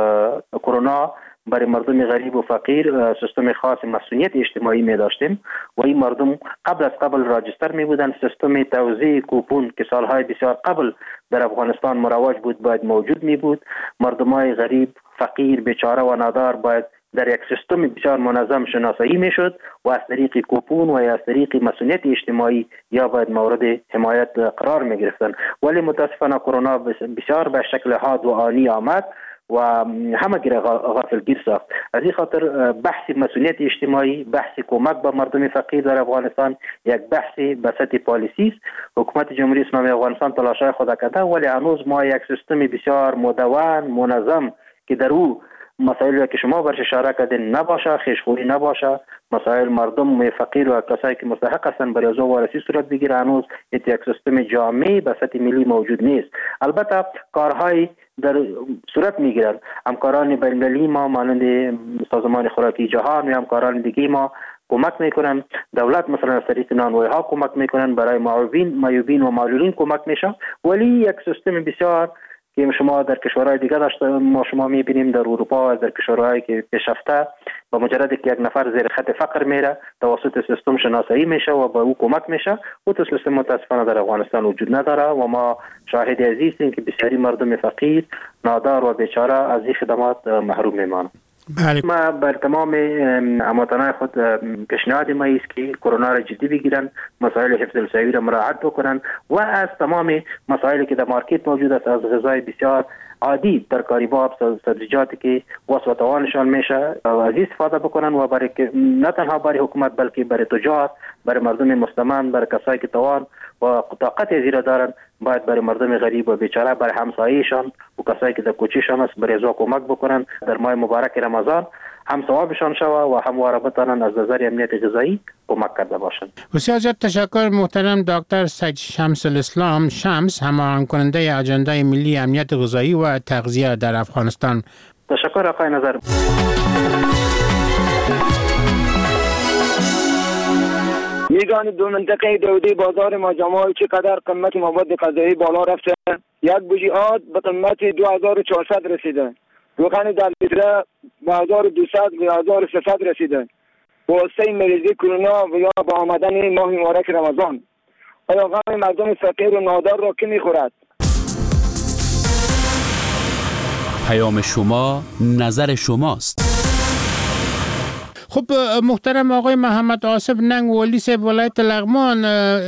کرونا برای مردم غریب و فقیر سیستم خاص مسئولیت اجتماعی می داشتیم و این مردم قبل راجستر می بودن. سیستم توزیع کوپون که سالهای بسیار قبل در افغانستان مروج بود باید موجود می بود. مردمای غریب، فقیر، بیچاره و نادار باید در یک سیستم بسیار منظم شناسایی میشد و از طریق کوپون و از طریق مسئولیت اجتماعی یا باید مورد حمایت قرار می گرفتن. ولی متاسفانه کرونا بسیار به شکل حاد و آنی آمد و همه گیر غافلگیر ساخت. از این خاطر بحث مسئولیت اجتماعی، بحث کمک به مردم فقیر در افغانستان یک بحث به سطح پالیسی است. حکومت جمهوری اسلامی افغانستان تلاشای خود کرده، ولی هنوز ما یک سیستم بسیار مدون منظم که در او مسائلی که شما برش اشاره کردین نباشه، خیشخوری نباشه، مسائل مردم فقیر و کسایی که مستحق هستن برای از وارسی صورت بگیره، هنوز یک سیستم جامع به سطح ملی موجود نیست. البته کارهای در صورت میگیرن. همکاران بین‌المللی ما مانند سازمان خوراکی جهان و همکاران دیگه ما کمک میکنن. دولت مثلا از طریق نانوایی ها کمک میکنن، برای معیوبین و معلولین کمک میشه. ولی یک سیستم بسیار که شما در کشورهای دیگه داشته، ما شما میبینیم در اروپا و در کشورهایی که پیشرفته با مجرد که یک نفر زیر خط فقر میره توسط سیستم شناسایی میشه و با او کمک میشه. و تو سیستم متاسفانه در افغانستان وجود نداره و ما شاهد عزیز هستیم که بسیاری مردم فقیر، نادار و بیچاره از این خدمات محروم میمانند. ما بر تمام هموطنان خود پیشنهاد ما است که کرونا را جدی بگیرن، مسائل حفظ الصحی را مراعات بکنن و از تمام مسائلی که در مارکت موجود است، از غذای بسیار عادی، ترکاری باب، سبزیجاتی که وسع و توانشان میشه از استفاده بکنن و برای نه تنها برای حکومت بلکه برای تجار، برای مردم مستمند، برای کسایی که توان و طاقت زیرا دارن، باید برای مردم غریب و بیچاره، برای همسایه‌شان و کسایی که در کوچه‌شان است برای زو کمک بکنن. در ماه مبارک رمضان هم ثوابشان شوه و هم بتانن از نظر امنیت غذایی کمک کرده باشند. بسیار زیاد تشکر محترم دکتر سید شمس الاسلام شمس، هماهنگ کننده اجنده ملی امنیت غذایی و تغذیه در افغانستان. تشکر آقای نظر. میگان دو منطقه دودی بازار ما جمال چقدر قیمت مواد غذایی بالا رفته. یک بوجی آد به قیمت 2400 رسیده. روغن در لیتر به 1200 و 1300 رسیده. واسطه مریضی کرونا و یا با آمدن ماه مبارک رمضان، آیا غم مردم فقیر و نادار را کی میخورد؟ پیام شما، نظر شماست. خب محترم آقای محمد آصف ننگ، والی صاحب ولایت لغمان،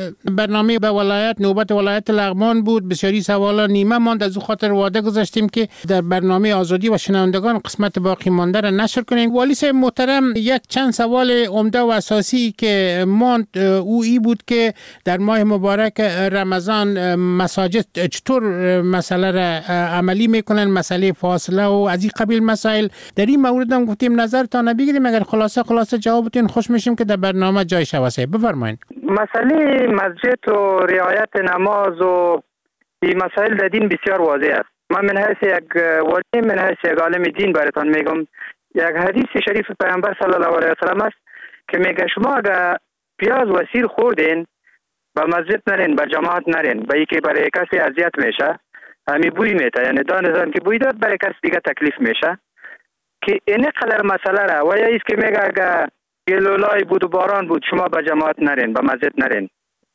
برنامه به ولایت نوبت ولایت لغمان بود. بسیاری سوالا نیمه ماند، از او خاطر وعده گذاشتیم که در برنامه آزادی و شنوندگان قسمت باقی مانده را نشر کنیم. والی صاحب محترم، یک چند سوال عمده و اساسی که ماند او ای بود که در ماه مبارک رمضان مساجد چطور مسئله را عملی میکنن، مسئله فاصله و از این قبیل مسائل. در این مورد هم گفتیم نظرتان بگیریم، اگر خلاصه جوابتون خوش میشیم که در برنامه جای شواسه. بفرمایید. مسئله مسجد و رعایت نماز و این مسائل در دین بسیار واضح است. من من حیث یک ولی، من حیث یک عالم دین براتان میگم، یک حدیث شریف پیامبر صلی الله علیه و سلم است که میگه شما اگر پیاز و سیر خوردین به مسجد نرین، به جماعت نرین، به اینکه برای کسی اذیت میشه، همین بوی میته، یعنی دانستان که بوی داد برای کسی دیگه تکلیف میشه، که این قدر مسئله را و یا ایست که میگه اگر گلولای بود و باران بود شما به جماعت نرین، به مسجد نرین،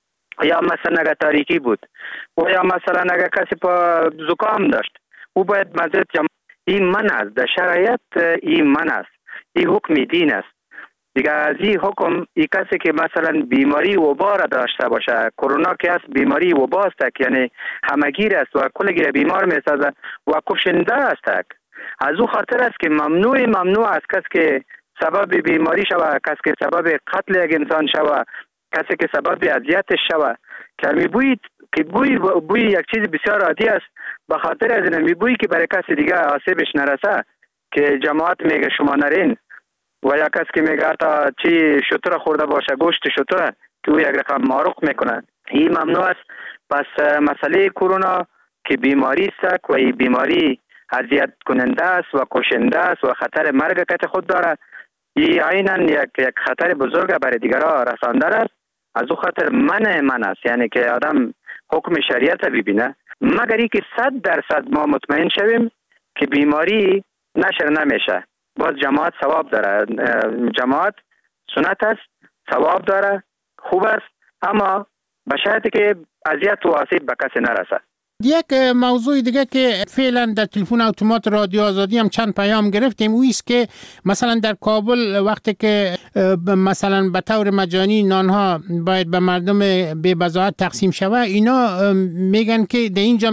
یا مثلا اگر تاریکی بود و یا مثلا اگر کسی پا زکام داشت او باید مسجد جماعت. این من است، در شرایط این من است، این حکم دین است دیگه. از این حکم این کسی که مثلا بیماری وبا را داشته باشه، کرونا که است بیماری وبا است، یعنی همگیر است و کلگی بیمار میسازه و کشنده است. از او خاطر است که ممنوع است کسی که سبب بیماری شوه، کسی که سبب قتل یک انسان شوه، کسی که سبب اذیتش شوه، که میبوید که بوی یک چیز بسیار عادی است، به خاطر از این میبویی که برای کسی دیگه آسیبش نرسه که جماعت میگه شما نرین، و یا کسی که میگه تا چی شتر خورده باشه، گوشت شتر، که او یک رقم مارق میکنه، این ممنوع است. پس مسئله کرونا که بیماری است و این بیماری اذیت کننده است و کشنده است و خطر مرگ که خود داره، این عیناً یک خطر بزرگ برای دیگران رسانده است. از او خاطر من است، یعنی که آدم حکم شریعت ببینه، مگر اینکه 100% ما مطمئن شویم که بیماری نشر نمیشه. باز جماعت ثواب داره، جماعت سنت است، ثواب داره، خوب است، اما به شرطی که اذیت و آسیب به کسی نرسه. یک موضوع دیگه که فعلا در تلفن اتومات رادیو آزادی هم چند پیام گرفتیم، او است که مثلا در کابل وقتی که مثلا به طور مجانی نانها باید به مردم بی بضاعت تقسیم شوه، اینا میگن که در اینجا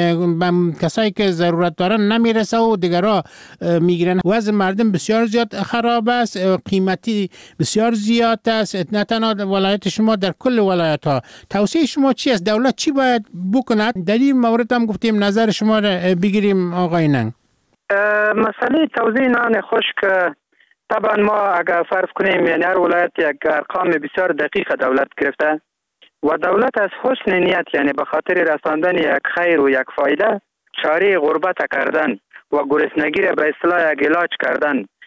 به کسایی که ضرورت دارن نمیرسه و دیگرها میگیرن. وضع مردم بسیار زیاد خراب است، قیمتی بسیار زیاد است، نه تنها ولایت شما، در کل ولایت ها. توصیه شما چی است؟ دولت چی باید بکند؟ در این مورد هم گفتیم نظر شما را بگیریم آقای ننگ. مسئله توزیع نان خشک، طبعا ما اگر فرض کنیم یعنی هر ولایت یک ارقام بسیار دقیق دولت گرفته و دولت از حسن نیت، یعنی به خاطر رساندن یک خیر و یک فایده، چاره غربت کردن و گرسنگی را به اصطلاح یک علاج کردن،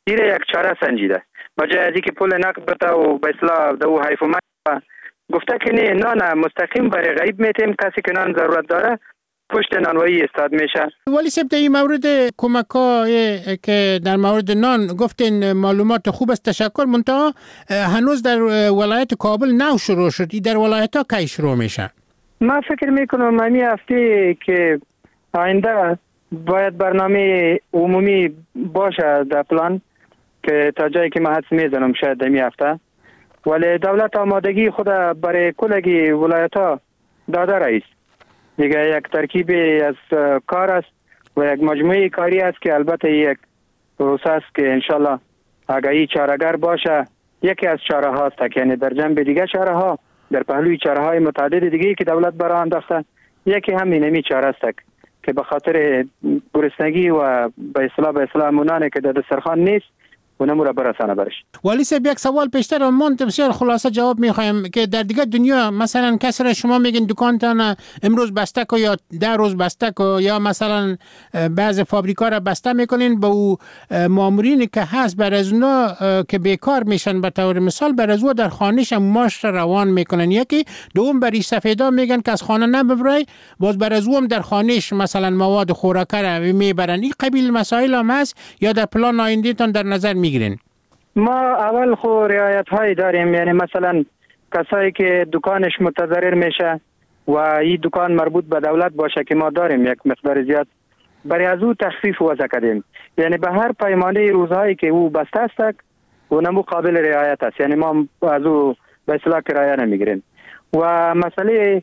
این یک چاره سنجیده بجای از اینکه پول نقد بده و به اصطلاح دو حیفومت گفته که نه مستقیم برای غریب میتیم، کسی که نان ضرورت داره پشت نانوایی استاد میشه. ولی سبت این مورد کمک‌های که در مورد نان گفتین معلومات خوب است، تشکر. منتها هنوز در ولایت کابل نو شروع شد، در ولایت ها کی شروع میشه؟ من فکر میکنم همین هفته که آینده باید برنامه عمومی باشه در پلان که تا جایی که من حدس میزنم شاید همین هفته، ولی دولت آمادگی خود برای کلگی ولایت ها داده رئیس دیگه. یک ترکیب از کار است و یک مجموعه کاری است که البته یک پروسه است که انشالله اگر این چاره‌گر باشه یکی از چاره هاست، یعنی در جنب دیگه چاره ها، در پهلوی چاره های متعدد دیگه که دولت برای انداخته، یکی همین نمی چاره است که به خاطر گرسنگی و به اصطلاح مونانه که در دسترخوان نیست اونم را برسانه برش. ولی سب یک سوال پیشتر من بسیار خلاصه جواب میخوایم که در دیگه دنیا مثلا کسر شما میگین دکانتان امروز بسته کو یا 10 روز بسته کو، یا مثلا بعض فابریکا را بسته میکنین، با او مامورینی که هست بر از اونا که بیکار میشن به طور مثال بر از او در خانهش ماش روان میکنن، یکی دوم بری سفیدا میگن که از خانه نبرای، باز بر از او هم در خانهش مثلا مواد خوراکه را میبرن. این قبیل مسائل هم هست یا در پلان آینده تان در نظر میگیرین؟ ما اول خو رعایت هایی داریم، یعنی مثلا کسایی که دکانش متضرر میشه و این دکان مربوط به دولت باشه که ما داریم یک مقدار زیاد، برای از او تخفیف وضع کردیم، یعنی به هر پیمانه روزهایی که او بسته است اونم قابل رعایت است، یعنی ما از او به اصطلاح کرایه نمیگیریم. و مسئله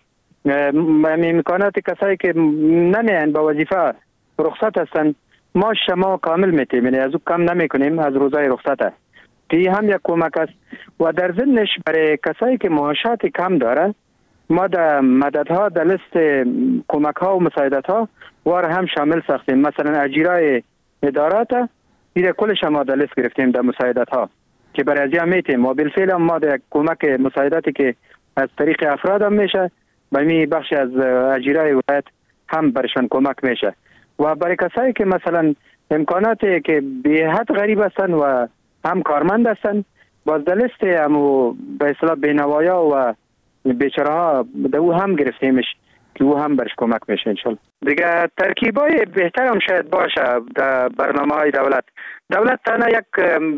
امکانات کسایی که نمیان به وظیفه رخصت هستن ما شما کامل میتیم، یعنی از او کم نمیکنیم از روزهای رخصت، که هم یک کمک است. و در ضمنش برای کسایی که معاشات کم داره ما در مددها در لیست کمک ها و مساعدت ها وار هم شامل ساختیم. مثلا اجیرای ادارات دیگه کلش ما در لیست گرفتیم در مساعدت ها که برای ازیا میتیم، و بالفعل هم ما در کمک مساعدتی که از طریق افراد هم میشه به می بخش از اجیرای ولایت هم برشان کمک میشه. و برای کسایی که مثلا امکاناتی که به حد غریب هستن و هم کارمند هستن باز در لیست همو به اصطلاح بینوایا و بیچاره‌ها دو هم گرفتیمش که او هم برش کمک میشه انشالله. دیگه ترکیبای بهتر هم شاید باشه در برنامه‌های دولت تنها یک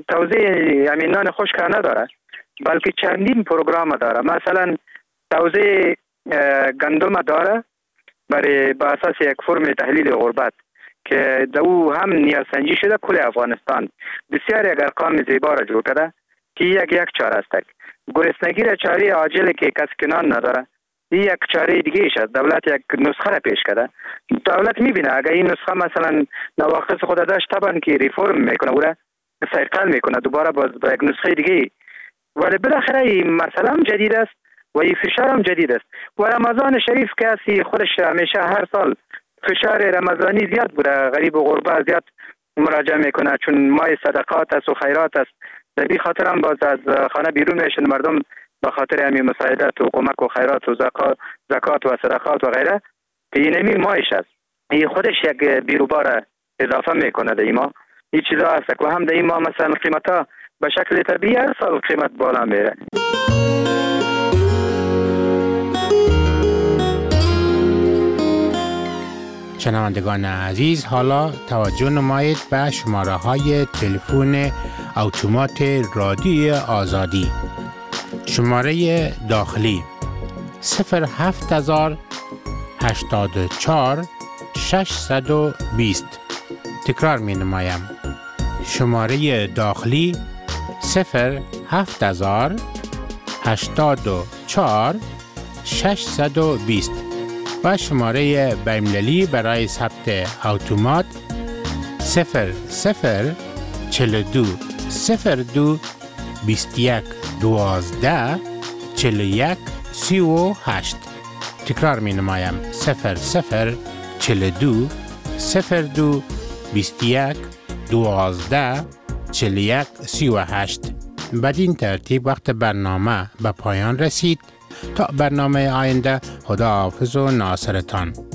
توزیع امینان خشک نداره، بلکه چندین پروگرام داره. مثلا توزیع گندم داره برای با اساس یک فرم تحلیل غربت که دو هم نیازسنجی شده کل افغانستان، بسیار یک ارقام زیبا را جور کرده که یک چاره است. گرسنگی را چاره عاجل که کسی که نان نداره، این یک چاره دیگه ایش است. دولت یک نسخه را پیش کرده، دولت میبینه اگر این نسخه مثلا نواقص خود داشت طبعا که ریفورم میکنه او را سیقل میکنه دوباره باز با یک نسخه دیگه، ولی بالاخره این مسئله هم جدید است و این فشار هم جدید است. و رمضان شریف که اسی خودش همیشه هر سال فشار رمضانی زیاد بوده، غریب و غربا زیاد مراجعه میکنه چون ماه صدقات است و خیرات است، در این خاطر هم باز از خانه بیرون میشن مردم به خاطر همین مساعدت و کمک و خیرات و زکات و صدقات و غیره که این همین ماهش است. این خودش یک بیروبار اضافه میکنه در این ماه. این چیزا هست و هم در این ماه مثلا قیمتا به شکل طبیعی هر سال قیمت بالا میره. شنوندگان عزیز، حالا توجه نمایید به شماره های تلفن اتومات رادیوی آزادی. شماره داخلی 07084 620. تکرار می نمایم. شماره داخلی 07084 620 و شماره بین‌المللی برای ثبت اتومات 0042 02 21 12 41 38. تکرار می نمایم 0042 02 21 12 41 38. بدین ترتیب وقت برنامه به پایان رسید. تا برنامه آینده، خداحافظ و ناصرتان.